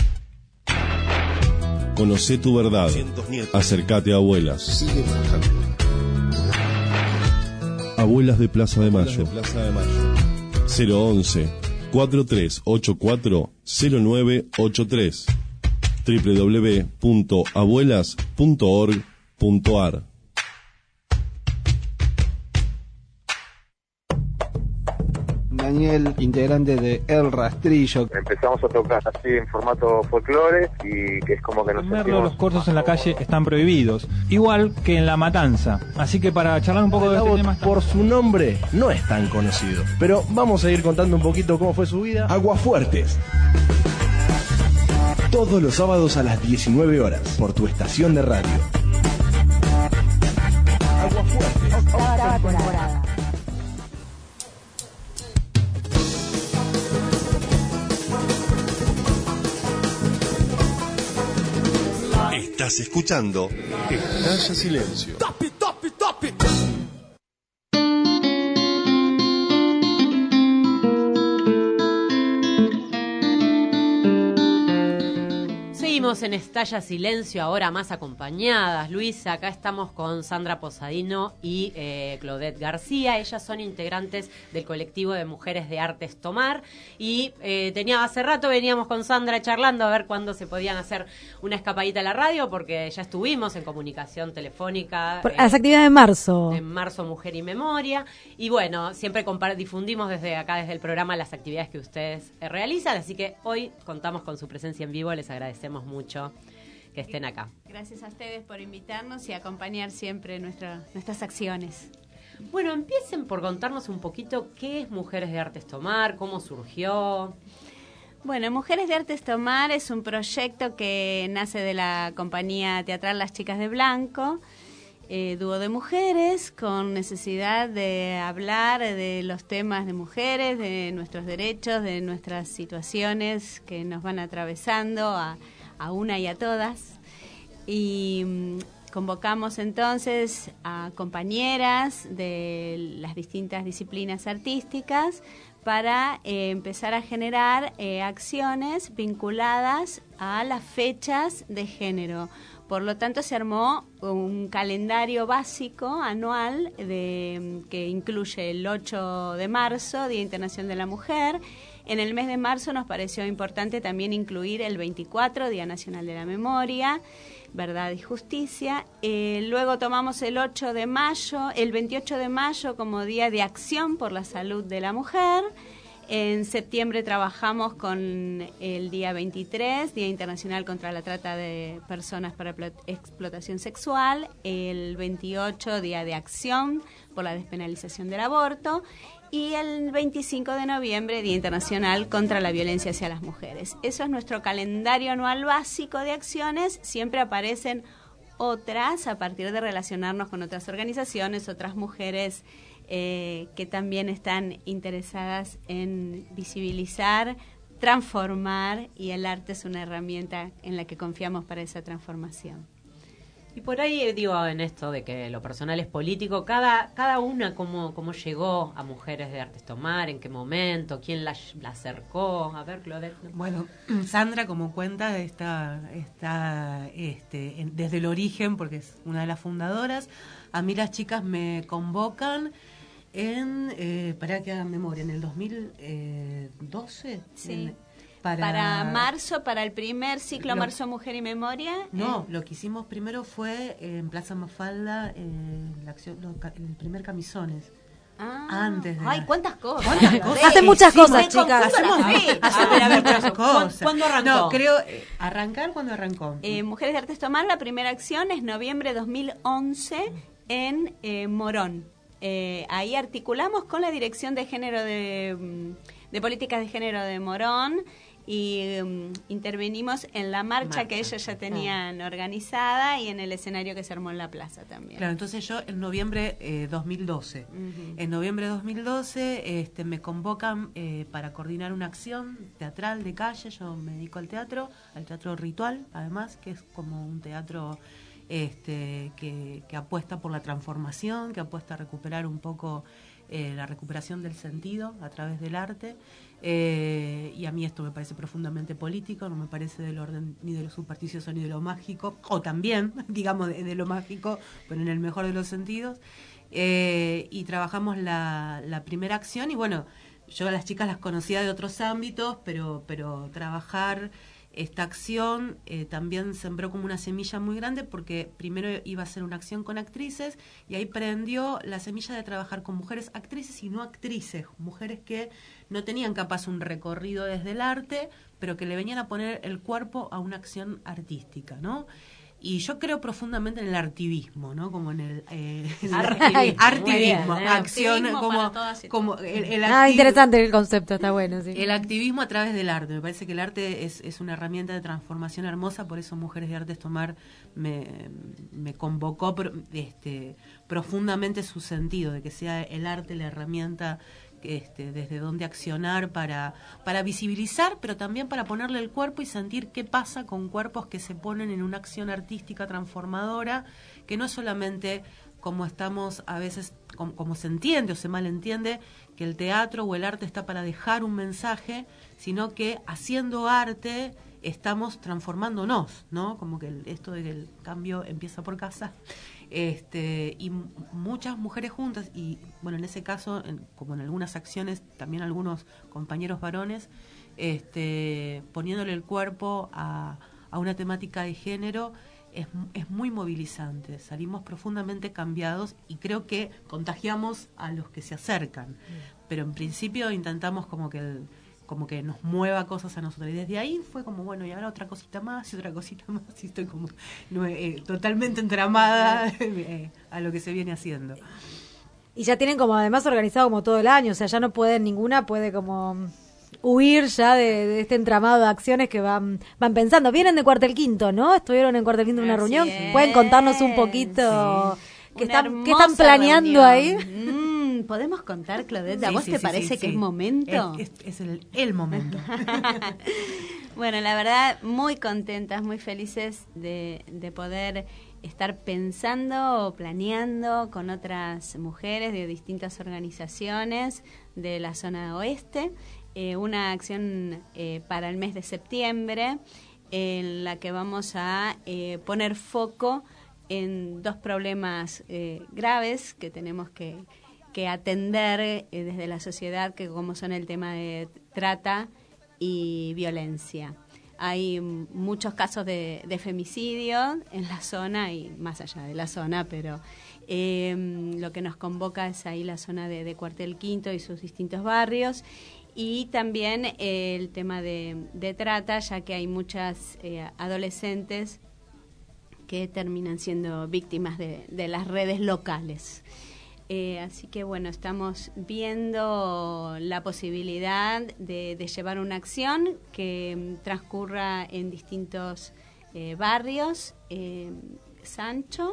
Conocé tu verdad. Acércate a Abuelas. Abuelas de Plaza de Mayo. 011 4384 0983 www.abuelas.org.ar. Daniel, integrante de El Rastrillo. Empezamos a tocar así en formato folclore y que es como que nos sentimos... Los corsos en la calle están prohibidos, igual que en La Matanza. Así que para charlar un poco de este tema... Por su nombre no es tan conocido, pero vamos a ir contando un poquito cómo fue su vida. Aguafuertes. Todos los sábados a las 19 horas por tu estación de radio. Aguafuertes. Octava temporada. Estás escuchando Estalla Silencio. Seguimos en Estalla Silencio, ahora más acompañadas. Luisa, acá estamos con Sandra Posadino y Claudette García. Ellas son integrantes del colectivo de mujeres de Artes Tomar. Y hace rato veníamos con Sandra charlando a ver cuándo se podían hacer una escapadita a la radio, porque ya estuvimos en comunicación telefónica. Las actividades de marzo. En marzo, Mujer y Memoria. Y bueno, siempre difundimos desde acá, desde el programa, las actividades que ustedes realizan. Así que hoy contamos con su presencia en vivo. Les agradecemos mucho que estén acá. Gracias a ustedes por invitarnos y acompañar siempre nuestras acciones. Bueno, empiecen por contarnos un poquito qué es Mujeres de Artes Tomar, cómo surgió. Bueno, Mujeres de Artes Tomar es un proyecto que nace de la compañía teatral Las Chicas de Blanco, dúo de mujeres con necesidad de hablar de los temas de mujeres, de nuestros derechos, de nuestras situaciones que nos van atravesando a una y a todas. Y convocamos entonces a compañeras de las distintas disciplinas artísticas para empezar a generar acciones vinculadas a las fechas de género. Por lo tanto, se armó un calendario básico anual que incluye el 8 de marzo, Día Internacional de la Mujer. En el mes de marzo nos pareció importante también incluir el 24, Día Nacional de la Memoria, Verdad y Justicia. Luego tomamos el 8 de mayo, el 28 de mayo como Día de Acción por la Salud de la Mujer. En septiembre trabajamos con el día 23, Día Internacional contra la Trata de Personas para Explotación Sexual. El 28, Día de Acción por la Despenalización del Aborto. Y el 25 de noviembre, Día Internacional contra la Violencia hacia las Mujeres. Eso es nuestro calendario anual básico de acciones. Siempre aparecen otras a partir de relacionarnos con otras organizaciones, otras mujeres que también están interesadas en visibilizar, transformar, y el arte es una herramienta en la que confiamos para esa transformación. Y por ahí digo en esto de que lo personal es político, cada una cómo llegó a Mujeres de Artes Tomar, en qué momento, quién la acercó. A ver, Claudette. Bueno, Sandra, como cuenta, está desde el origen, porque es una de las fundadoras. A mí las chicas me convocan para que hagan memoria, en el 2012. Sí. Para marzo, para el primer ciclo Marzo, Mujer y Memoria. No, lo que hicimos primero fue en Plaza Mafalda, el primer Camisones. Antes de ¡Ay, cuántas cosas! Hacen muchas cosas, chicas. ¿Cuándo arrancó? No, creo arrancar cuando arrancó. Mujeres de Artes Tomar, la primera acción es noviembre de 2011 en Morón. Ahí articulamos con la Dirección de Género de Políticas de Género de Morón y intervenimos en la marcha que ellos ya tenían organizada y en el escenario que se armó en la plaza también. Claro, entonces yo en noviembre 2012. En noviembre de 2012 me convocan para coordinar una acción teatral de calle. Yo me dedico al teatro ritual, además, que es como un teatro que apuesta por la transformación, que apuesta a recuperar un poco la recuperación del sentido a través del arte. Y a mí esto me parece profundamente político, no me parece del orden ni de lo supersticioso ni de lo mágico, o también, digamos, de lo mágico, pero en el mejor de los sentidos. Y trabajamos la primera acción, y bueno, yo a las chicas las conocía de otros ámbitos, pero trabajar esta acción también sembró como una semilla muy grande, porque primero iba a ser una acción con actrices, y ahí prendió la semilla de trabajar con mujeres actrices y no actrices, mujeres que no tenían capaz un recorrido desde el arte, pero que le venían a poner el cuerpo a una acción artística, ¿no? Y yo creo profundamente en el artivismo, ¿no? Como en el artivismo, acción, como el interesante el concepto, está bueno, sí. El activismo a través del arte. Me parece que el arte es una herramienta de transformación hermosa, por eso Mujeres de Artes Tomar me convocó profundamente su sentido, de que sea el arte la herramienta desde donde accionar para visibilizar, pero también para ponerle el cuerpo y sentir qué pasa con cuerpos que se ponen en una acción artística transformadora, que no es solamente como estamos a veces, como se entiende o se malentiende, que el teatro o el arte está para dejar un mensaje, sino que haciendo arte estamos transformándonos, ¿no? Como que esto de que el cambio empieza por casa. Y muchas mujeres juntas, y bueno, en ese caso, como en algunas acciones, también algunos compañeros varones, poniéndole el cuerpo a una temática de género, es muy movilizante. Salimos profundamente cambiados y creo que contagiamos a los que se acercan, pero en principio intentamos como que nos mueva cosas a nosotros, y desde ahí fue como, bueno, y ahora otra cosita más, y estoy como totalmente entramada a lo que se viene haciendo. Y ya tienen como además organizado como todo el año, o sea, ya no ninguna puede como huir ya de este entramado de acciones que van pensando. Vienen de Cuartel Quinto, ¿no? Estuvieron en Cuartel Quinto en una reunión. ¿Pueden contarnos un poquito qué están planeando ahí? ¿Podemos contar, Claudette? ¿A vos te parece que es momento? Es el momento. Bueno, la verdad, muy contentas, muy felices de poder estar pensando o planeando con otras mujeres de distintas organizaciones de la zona oeste, una acción para el mes de septiembre en la que vamos a poner foco en dos problemas graves que tenemos que atender desde la sociedad, que como son el tema de trata y violencia. Hay muchos casos de femicidio en la zona y más allá de la zona, pero lo que nos convoca es ahí la zona de Cuartel Quinto y sus distintos barrios, y también el tema de trata, ya que hay muchas adolescentes que terminan siendo víctimas de las redes locales. Así que bueno, estamos viendo la posibilidad de llevar una acción que transcurra en distintos barrios. Sancho,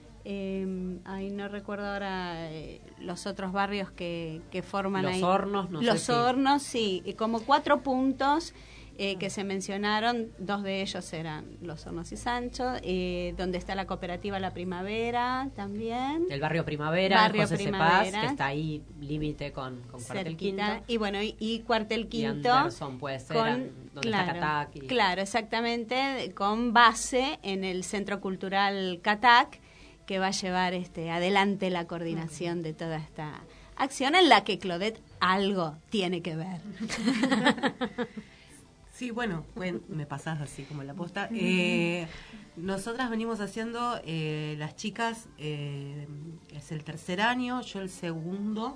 ahí no recuerdo ahora los otros barrios que forman Los ahí. Hornos, Los Hornos, sí, como 4 puntos que se mencionaron, 2 de ellos eran Los Hornos y Sancho, donde está la cooperativa La Primavera también. El barrio Primavera, José Cepaz, que está ahí límite con Cuartel Quinto. Y bueno, y Cuartel Quinto. Y Anderson puede ser, donde está Catac. Claro, exactamente, con base en el Centro Cultural Catac, que va a llevar adelante la coordinación de toda esta acción en la que Claudette algo tiene que ver. Sí, bueno, me pasás así como la posta. Nosotras venimos haciendo, las chicas, es el 3er año, yo el 2º.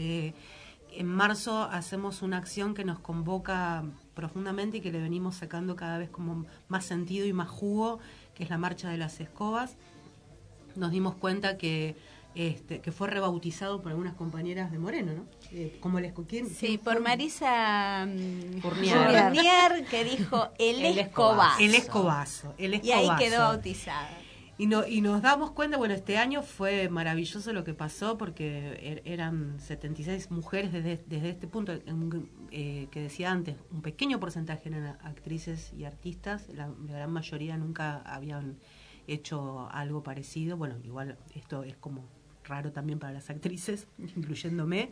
En marzo hacemos una acción que nos convoca profundamente y que le venimos sacando cada vez como más sentido y más jugo, que es la Marcha de las Escobas. Nos dimos cuenta que fue rebautizado por algunas compañeras de Moreno, ¿no? ¿Quién por Marisa Fournier, que dijo el escobazo. El escobazo. Y ahí quedó bautizada. Y nos damos cuenta, bueno, este año fue maravilloso lo que pasó, porque eran 76 mujeres desde este punto, que decía antes, un pequeño porcentaje eran actrices y artistas, la gran mayoría nunca habían hecho algo parecido. Bueno, igual esto es como raro también para las actrices, incluyéndome.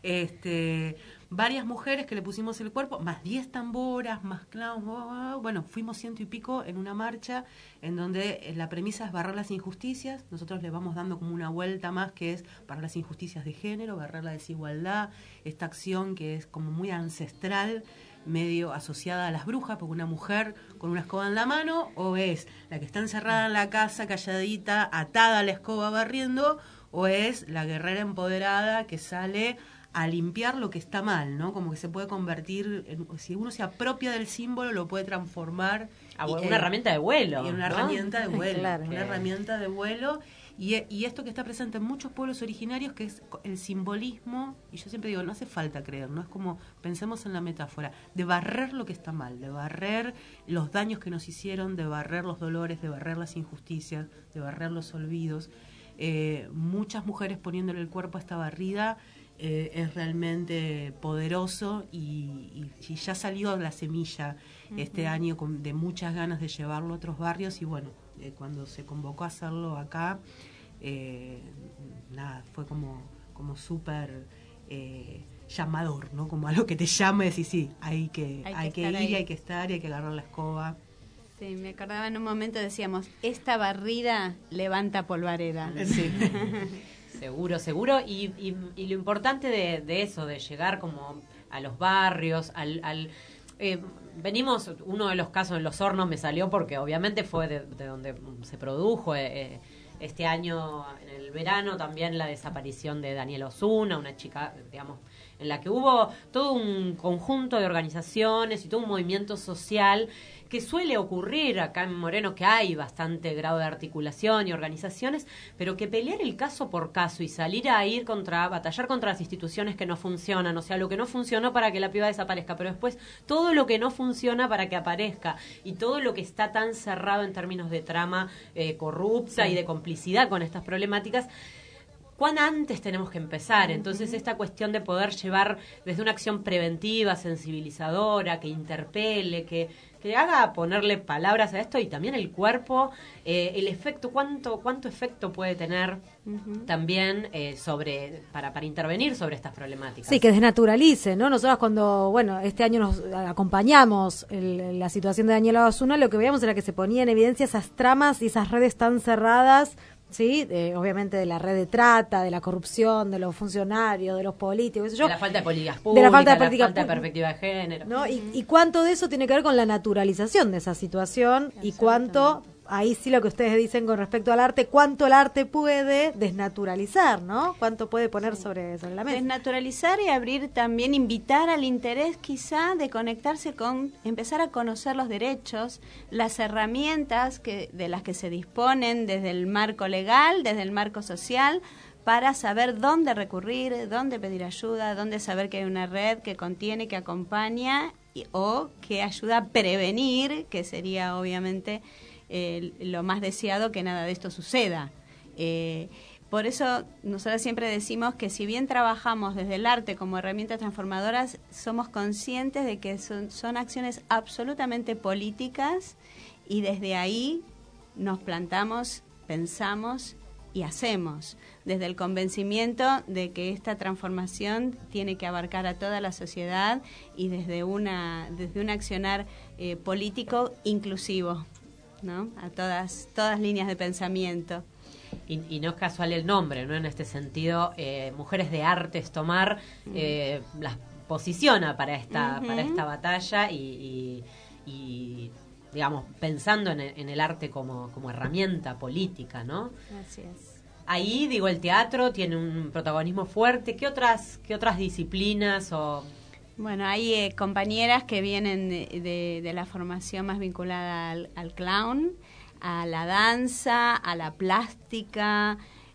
Varias mujeres que le pusimos el cuerpo, más 10 tamboras, más clowns, bueno, fuimos 100 y pico en una marcha en donde la premisa es barrer las injusticias. Nosotros le vamos dando como una vuelta más, que es barrer las injusticias de género, barrer la desigualdad, esta acción que es como muy ancestral, medio asociada a las brujas, porque una mujer con una escoba en la mano o es la que está encerrada en la casa, calladita, atada a la escoba barriendo, o es la guerrera empoderada que sale a limpiar lo que está mal, ¿no? Como que se puede convertir, si uno se apropia del símbolo, lo puede transformar una herramienta de vuelo. Y una herramienta de vuelo, claro. Una herramienta de vuelo. Y esto que está presente en muchos pueblos originarios, que es el simbolismo, y yo siempre digo, no hace falta creer, no es como, pensemos en la metáfora, de barrer lo que está mal, de barrer los daños que nos hicieron, de barrer los dolores, de barrer las injusticias, de barrer los olvidos. Muchas mujeres poniéndole el cuerpo a esta barrida, es realmente poderoso, y ya salió la semilla este año de muchas ganas de llevarlo a otros barrios, y bueno, cuando se convocó a hacerlo acá, fue como súper llamador, ¿no? Como algo que te llama y decís, sí, hay que ir, hay que estar, y hay que agarrar la escoba. Sí, me acordaba en un momento, decíamos, esta barrida levanta polvareda. Sí. Seguro, y lo importante de eso, de llegar como a los barrios, venimos, uno de los casos en Los Hornos me salió porque obviamente fue de donde se produjo este año en el verano también la desaparición de Daniela Osuna, una chica, digamos, en la que hubo todo un conjunto de organizaciones y todo un movimiento social que suele ocurrir acá en Moreno, que hay bastante grado de articulación y organizaciones, pero que pelear el caso por caso y salir a batallar contra las instituciones que no funcionan, o sea, lo que no funcionó para que la piba desaparezca, pero después todo lo que no funciona para que aparezca, y todo lo que está tan cerrado en términos de trama corrupta y de complicidad con estas problemáticas, ¿cuán antes tenemos que empezar? Entonces, esta cuestión de poder llevar desde una acción preventiva, sensibilizadora, que interpele, que haga ponerle palabras a esto, y también el cuerpo, el efecto, cuánto efecto puede tener también para intervenir sobre estas problemáticas. Sí, que desnaturalice, ¿no? Nosotros cuando, este año nos acompañamos la situación de Daniela Osuna, lo que veíamos era que se ponía en evidencia esas tramas y esas redes tan cerradas, ¿sí? Obviamente de la red de trata, de la corrupción, de los funcionarios, de los políticos, de la falta de políticas públicas, de la falta de perspectiva de género, ¿no? Y cuánto de eso tiene que ver con la naturalización de esa situación, y cuánto, ahí sí lo que ustedes dicen con respecto al arte, cuánto el arte puede desnaturalizar, ¿no? Cuánto puede poner sobre la mesa. Desnaturalizar y abrir también, invitar al interés quizá de conectarse con, empezar a conocer los derechos, las herramientas de las que se disponen desde el marco legal, desde el marco social, para saber dónde recurrir, dónde pedir ayuda, dónde saber que hay una red que contiene, que acompaña o que ayuda a prevenir, que sería obviamente lo más deseado, que nada de esto suceda. Por eso nosotros siempre decimos que si bien trabajamos desde el arte como herramientas transformadoras, somos conscientes de que son acciones absolutamente políticas y desde ahí nos plantamos, pensamos y hacemos, desde el convencimiento de que esta transformación tiene que abarcar a toda la sociedad y desde un accionar político inclusivo, ¿no? A todas líneas de pensamiento. Y no es casual el nombre, ¿no? En este sentido, Mujeres de Artes Tomar las posiciona para esta batalla y digamos, pensando en el arte como herramienta política, ¿no? Así es. Ahí, digo, el teatro tiene un protagonismo fuerte. ¿Qué otras disciplinas o...? Bueno, hay compañeras que vienen de la formación más vinculada al clown, a la danza, a la plástica,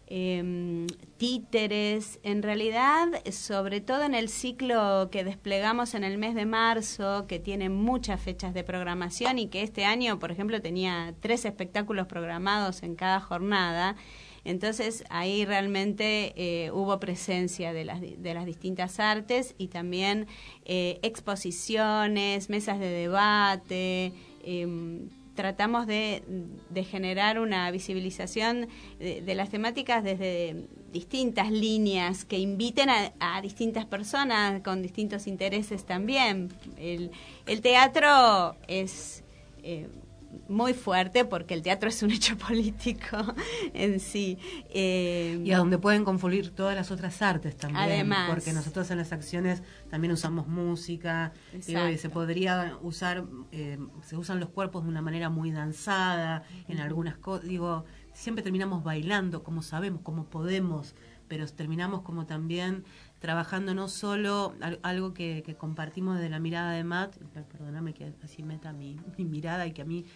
títeres. En realidad, sobre todo en el ciclo que desplegamos en el mes de marzo, que tiene muchas fechas de programación y que este año, por ejemplo, tenía 3 espectáculos programados en cada jornada. Entonces, ahí realmente hubo presencia de las distintas artes y también exposiciones, mesas de debate. Tratamos de generar una visibilización de las temáticas desde distintas líneas que inviten a distintas personas con distintos intereses también. El teatro es muy fuerte porque el teatro es un hecho político en sí. Y a donde pueden confluir todas las otras artes también. Además. Porque nosotros en las acciones también usamos música. Digo, y se podría usar, se usan los cuerpos de una manera muy danzada, en algunas cosas. Digo, siempre terminamos bailando como sabemos, como podemos, pero terminamos como también trabajando no solo algo que compartimos de la mirada de Matt, perdóname que así meta mi mirada y que a mí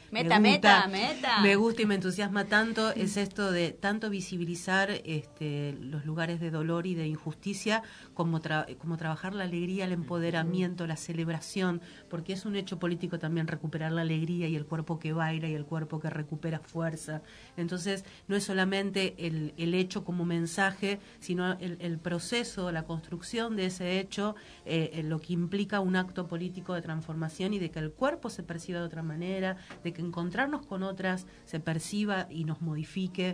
me gusta y me entusiasma tanto, es esto de tanto visibilizar los lugares de dolor y de injusticia como trabajar la alegría, el empoderamiento, la celebración, porque es un hecho político también recuperar la alegría y el cuerpo que baila y el cuerpo que recupera fuerza. Entonces no es solamente el hecho como mensaje, sino el proceso, la construcción de ese hecho, lo que implica un acto político de transformación y de que el cuerpo se perciba de otra manera, de que encontrarnos con otras se perciba y nos modifique,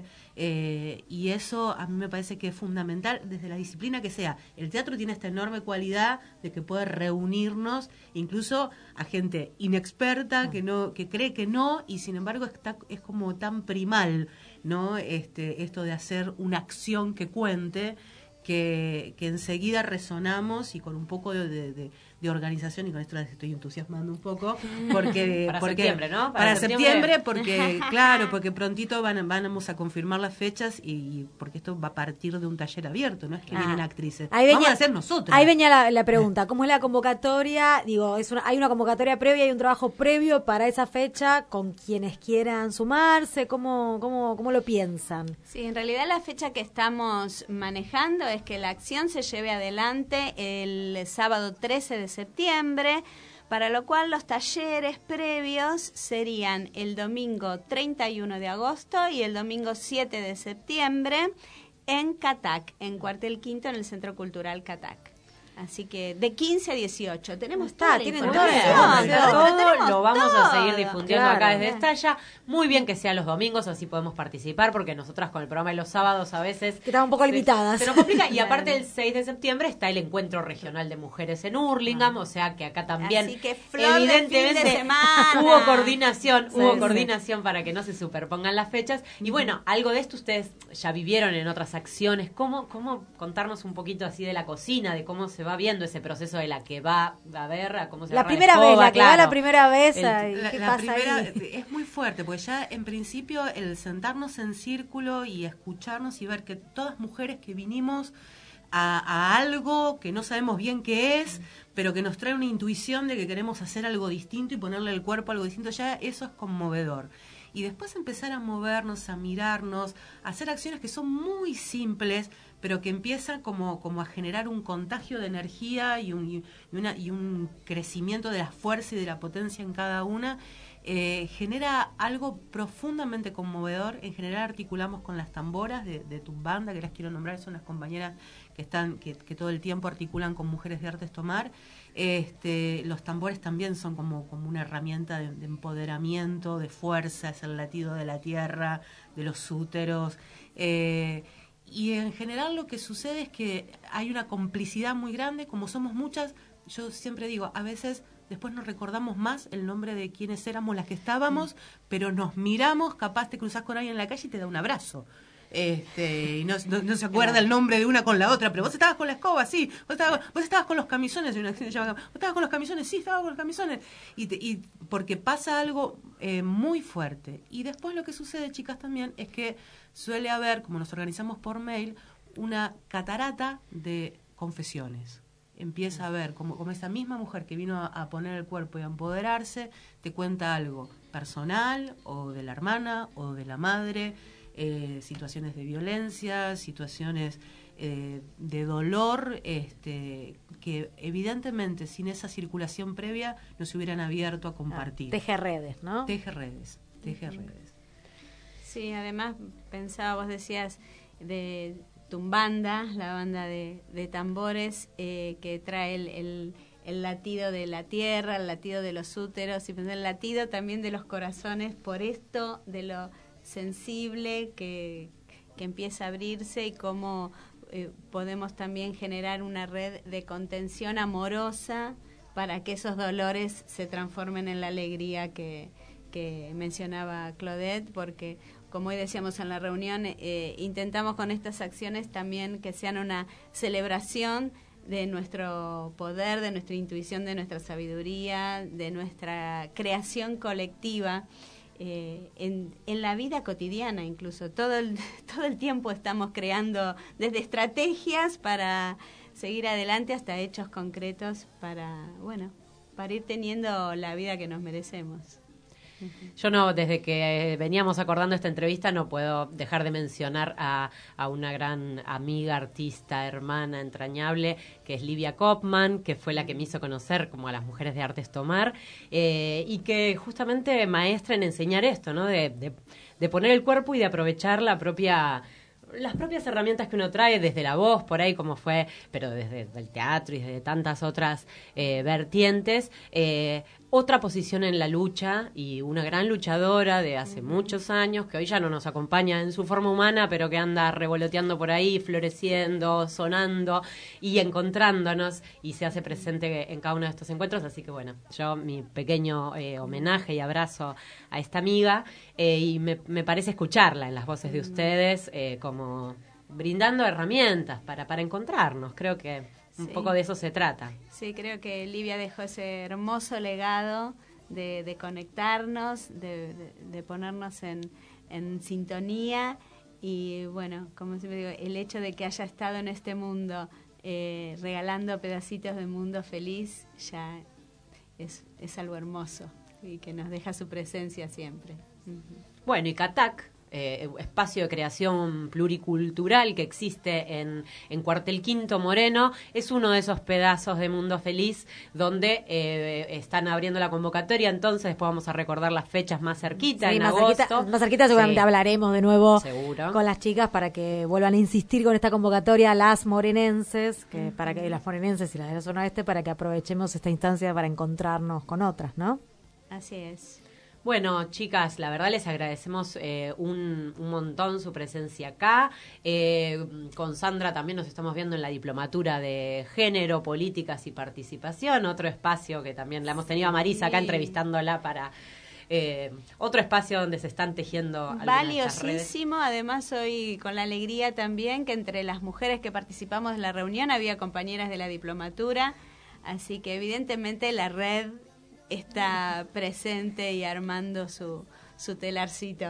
y eso a mí me parece que es fundamental desde la disciplina que sea. El teatro tiene esta enorme cualidad de que puede reunirnos incluso a gente inexperta que cree que no, y sin embargo es como tan primal, ¿no? Esto de hacer una acción que cuente, que enseguida resonamos y con un poco de organización, y con esto les estoy entusiasmando un poco, porque septiembre, ¿no? Para septiembre, porque claro, porque prontito vamos a confirmar las fechas y porque esto va a partir de un taller abierto, no es que vienen actrices, vamos a hacer nosotros. Ahí venía la pregunta, ¿cómo es la convocatoria? Digo, hay una convocatoria previa, hay un trabajo previo para esa fecha con quienes quieran sumarse, ¿cómo lo piensan? Sí, en realidad la fecha que estamos manejando es que la acción se lleve adelante el sábado 13 de septiembre, para lo cual los talleres previos serían el domingo 31 de agosto y el domingo 7 de septiembre en Catac, en Cuartel Quinto, en el Centro Cultural Catac. Así que de 15 a 18 tenemos toda la información. Todo lo vamos a seguir difundiendo acá desde Estalla. Muy bien que sea los domingos, así podemos participar, porque nosotras con el programa de los sábados a veces que están un poco limitadas. Se nos complica. Y aparte el 6 de septiembre está el Encuentro Regional de Mujeres en Hurlingham, o sea que acá también así que flor evidentemente de fin de semana. hubo coordinación para que no se superpongan las fechas. Y bueno, algo de esto ustedes ya vivieron en otras acciones. ¿Cómo contarnos un poquito así de la cocina, de cómo se va viendo ese proceso de la que va a ver, a cómo se la primera vez, la que va la primera vez, ¿qué pasa primera, ahí? Es muy fuerte, porque ya en principio el sentarnos en círculo y escucharnos y ver que todas mujeres que vinimos a algo que no sabemos bien qué es, pero que nos trae una intuición de que queremos hacer algo distinto y ponerle el cuerpo a algo distinto, ya eso es conmovedor. Y después empezar a movernos, a mirarnos, a hacer acciones que son muy simples, pero que empiezan como a generar un contagio de energía y un crecimiento de la fuerza y de la potencia en cada una. genera algo profundamente conmovedor. En general articulamos con las tamboras de Tumbanda, que las quiero nombrar, son las compañeras que todo el tiempo articulan con Mujeres de Artes Tomar. Los tambores también son como una herramienta de empoderamiento, de fuerza, es el latido de la tierra, de los úteros. Y en general lo que sucede es que hay una complicidad muy grande, como somos muchas. Yo siempre digo, a veces después nos recordamos más el nombre de quienes éramos las que estábamos, pero nos miramos, capaz te cruzás con alguien en la calle y te da un abrazo. Y no se acuerda el nombre de una con la otra, pero vos estabas con la escoba, sí, vos estabas con los camisones, vos estabas con los camisones, sí, estaba con los camisones, y porque pasa algo muy fuerte. Y después lo que sucede, chicas, también es que suele haber, como nos organizamos por mail, una catarata de confesiones. Empieza a ver como esa misma mujer que vino a poner el cuerpo y a empoderarse, te cuenta algo personal, o de la hermana, o de la madre, situaciones de violencia, situaciones de dolor, que evidentemente sin esa circulación previa no se hubieran abierto a compartir. Teje redes, ¿no? Teje redes. Sí, además pensaba, vos decías de Tumbanda, la banda de tambores que trae el latido de la tierra, el latido de los úteros y el latido también de los corazones, por esto de lo sensible que empieza a abrirse y cómo podemos también generar una red de contención amorosa para que esos dolores se transformen en la alegría que mencionaba Claudette, porque como hoy decíamos en la reunión, intentamos con estas acciones también que sean una celebración de nuestro poder, de nuestra intuición, de nuestra sabiduría, de nuestra creación colectiva en la vida cotidiana. Incluso todo el tiempo estamos creando desde estrategias para seguir adelante hasta hechos concretos para ir teniendo la vida que nos merecemos. Yo desde que veníamos acordando esta entrevista no puedo dejar de mencionar a una gran amiga, artista, hermana, entrañable, que es Livia Kopman, que fue la que me hizo conocer como a las Mujeres de Artes Tomar, y que justamente maestra en enseñar esto, ¿no? De poner el cuerpo y de aprovechar las propias herramientas que uno trae desde la voz, por ahí como fue, pero desde el teatro y desde tantas otras vertientes, otra posición en la lucha y una gran luchadora de hace muchos años, que hoy ya no nos acompaña en su forma humana, pero que anda revoloteando por ahí, floreciendo, sonando y encontrándonos, y se hace presente en cada uno de estos encuentros. Así que bueno, yo mi pequeño homenaje y abrazo a esta amiga, y me parece escucharla en las voces de ustedes, como brindando herramientas para encontrarnos. Creo que un poco de eso se trata. Sí, creo que Livia dejó ese hermoso legado de conectarnos, de ponernos en sintonía, y bueno, como siempre digo, el hecho de que haya estado en este mundo regalando pedacitos de mundo feliz ya es algo hermoso y que nos deja su presencia siempre. Bueno, y Catac, espacio de creación pluricultural que existe en Cuartel Quinto Moreno, es uno de esos pedazos de mundo feliz donde están abriendo la convocatoria. Entonces después vamos a recordar las fechas más cerquitas, en agosto. Más cerquita seguramente hablaremos de nuevo Seguro. Con las chicas para que vuelvan a insistir con esta convocatoria, las morenenses, para que las morenenses y las de la zona oeste, para que aprovechemos esta instancia para encontrarnos con otras, ¿no? Así es. Bueno, chicas, la verdad les agradecemos un montón su presencia acá. Con Sandra también nos estamos viendo en la Diplomatura de Género, Políticas y Participación, otro espacio que también la hemos tenido a Marisa acá entrevistándola para otro espacio donde se están tejiendo valiosísimo. Además, hoy con la alegría también que entre las mujeres que participamos de la reunión había compañeras de la Diplomatura, así que evidentemente la red está presente y armando su telarcito.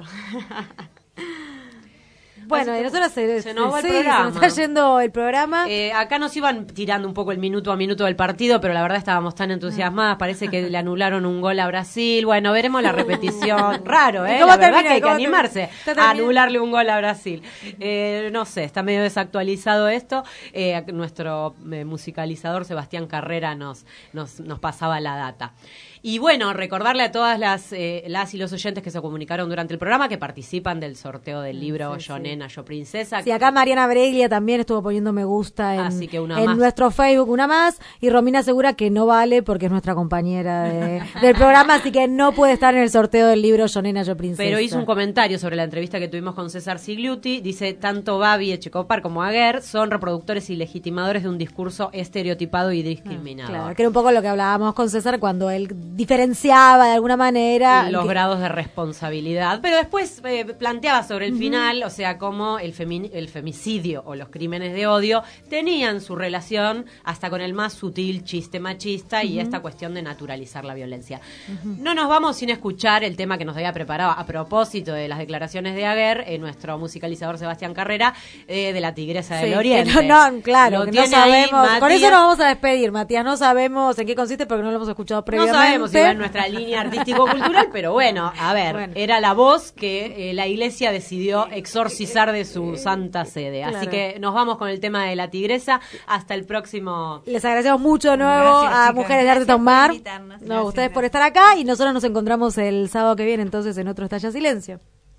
Bueno, y nosotros se nos va el programa. Se nos está yendo el programa. Acá nos iban tirando un poco el minuto a minuto del partido, pero la verdad estábamos tan entusiasmadas. Parece que le anularon un gol a Brasil. Bueno, veremos la repetición. Raro, ¿eh? La verdad que hay que animarse a anularle un gol a Brasil. No sé, está medio desactualizado esto. Nuestro musicalizador Sebastián Carrera nos pasaba la data. Y bueno, recordarle a todas las y los oyentes que se comunicaron durante el programa que participan del sorteo del libro Yo Nena, Yo Princesa. Sí, acá Mariana Breglia también estuvo poniendo me gusta Así que una en más. nuestro Facebook, una más. Y Romina asegura que no vale porque es nuestra compañera del programa, así que no puede estar en el sorteo del libro Yo Nena, Yo Princesa. Pero hizo un comentario sobre la entrevista que tuvimos con César Sigliuti. Dice, tanto Babi Echecopar como Aguer son reproductores y legitimadores de un discurso estereotipado y discriminador. Claro, que era un poco lo que hablábamos con César cuando él diferenciaba de alguna manera los grados de responsabilidad, pero después planteaba sobre el final, o sea, cómo el femicidio o los crímenes de odio tenían su relación hasta con el más sutil chiste machista y esta cuestión de naturalizar la violencia. No nos vamos sin escuchar el tema que nos había preparado a propósito de las declaraciones de Aguer, nuestro musicalizador Sebastián Carrera, de la Tigresa del Oriente. Claro, Lo que no tiene sabemos. ahí, Con Matías. eso nos vamos a despedir, Matías. No sabemos en qué consiste porque no lo hemos escuchado previamente. No sabemos si va en nuestra línea artístico-cultural, pero bueno, a ver, era la voz que la Iglesia decidió exorcizar de su santa sede. Claro. Así que nos vamos con el tema de la Tigresa. Hasta el próximo. Les agradecemos mucho de nuevo a Mujeres de Arte Tomar. No, ustedes por estar acá y nosotros nos encontramos el sábado que viene entonces en otro Estalla Silencio.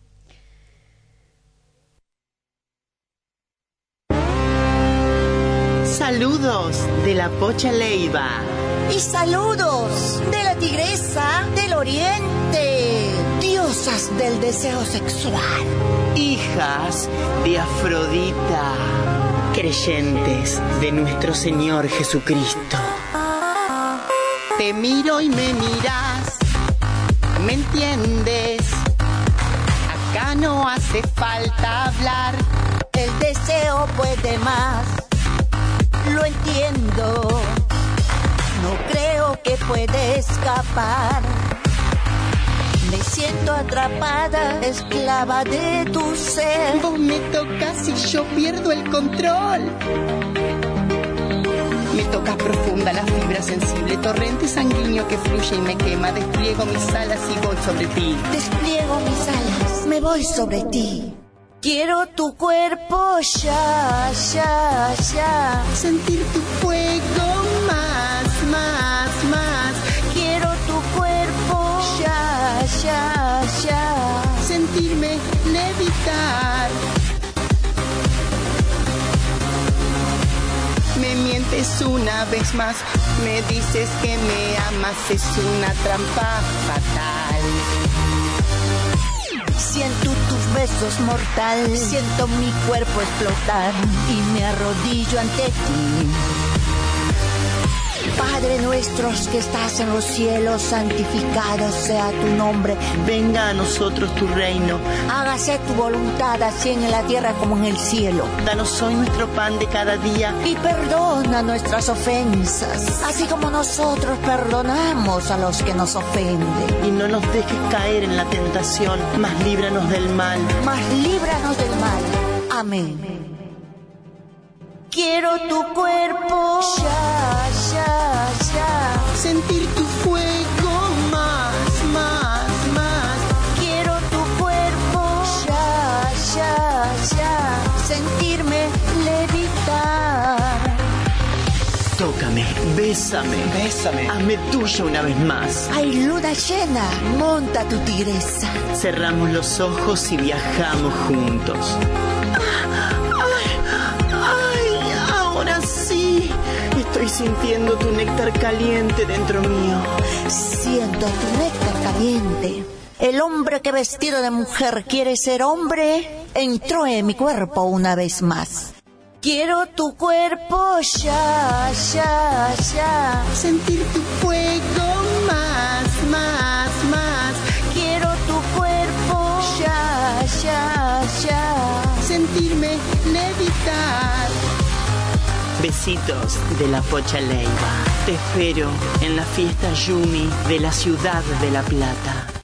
Saludos de la Pocha Leiva. Y saludos de la Tigresa del Oriente. Diosas del deseo sexual. Hijas de Afrodita. Creyentes de nuestro Señor Jesucristo. Te miro y me miras. ¿Me entiendes? Acá no hace falta hablar. El deseo puede más. Lo entiendo. No creo que pueda escapar. Me siento atrapada, esclava de tu ser. Vos me tocas y yo pierdo el control. Me tocas profunda la fibra sensible, torrente sanguíneo que fluye y me quema. Despliego mis alas y voy sobre ti. Despliego mis alas, me voy sobre ti. Quiero tu cuerpo ya, ya, ya. Sentir tu fuego más, más, más. Quiero tu cuerpo ya, ya, ya. Sentirme levitar. Me mientes una vez más, me dices que me amas, es una trampa fatal. Siento tus besos mortal, siento mi cuerpo explotar y me arrodillo ante ti. Padre nuestro que estás en los cielos, santificado sea tu nombre. Venga a nosotros tu reino. Hágase tu voluntad, así en la tierra como en el cielo. Danos hoy nuestro pan de cada día. Y perdona nuestras ofensas, así como nosotros perdonamos a los que nos ofenden. Y no nos dejes caer en la tentación, mas líbranos del mal. Mas líbranos del mal. Amén. Quiero tu cuerpo ya, ya, ya. Sentir tu fuego más, más, más. Quiero tu cuerpo ya, ya, ya. Sentirme levitar. Tócame, bésame, bésame. Hazme tuya una vez más. Hay luna llena, monta tu tigresa. Cerramos los ojos y viajamos juntos. Ahora sí, estoy sintiendo tu néctar caliente dentro mío. Siento tu néctar caliente. El hombre que vestido de mujer quiere ser hombre entró en mi cuerpo una vez más. Quiero tu cuerpo ya, ya, ya. Sentir tu fuego más, más, más. Quiero tu cuerpo ya, ya, ya. Sentirme levitar. Besitos de la Pocha Leiva. Te espero en la fiesta Yumi de la ciudad de La Plata.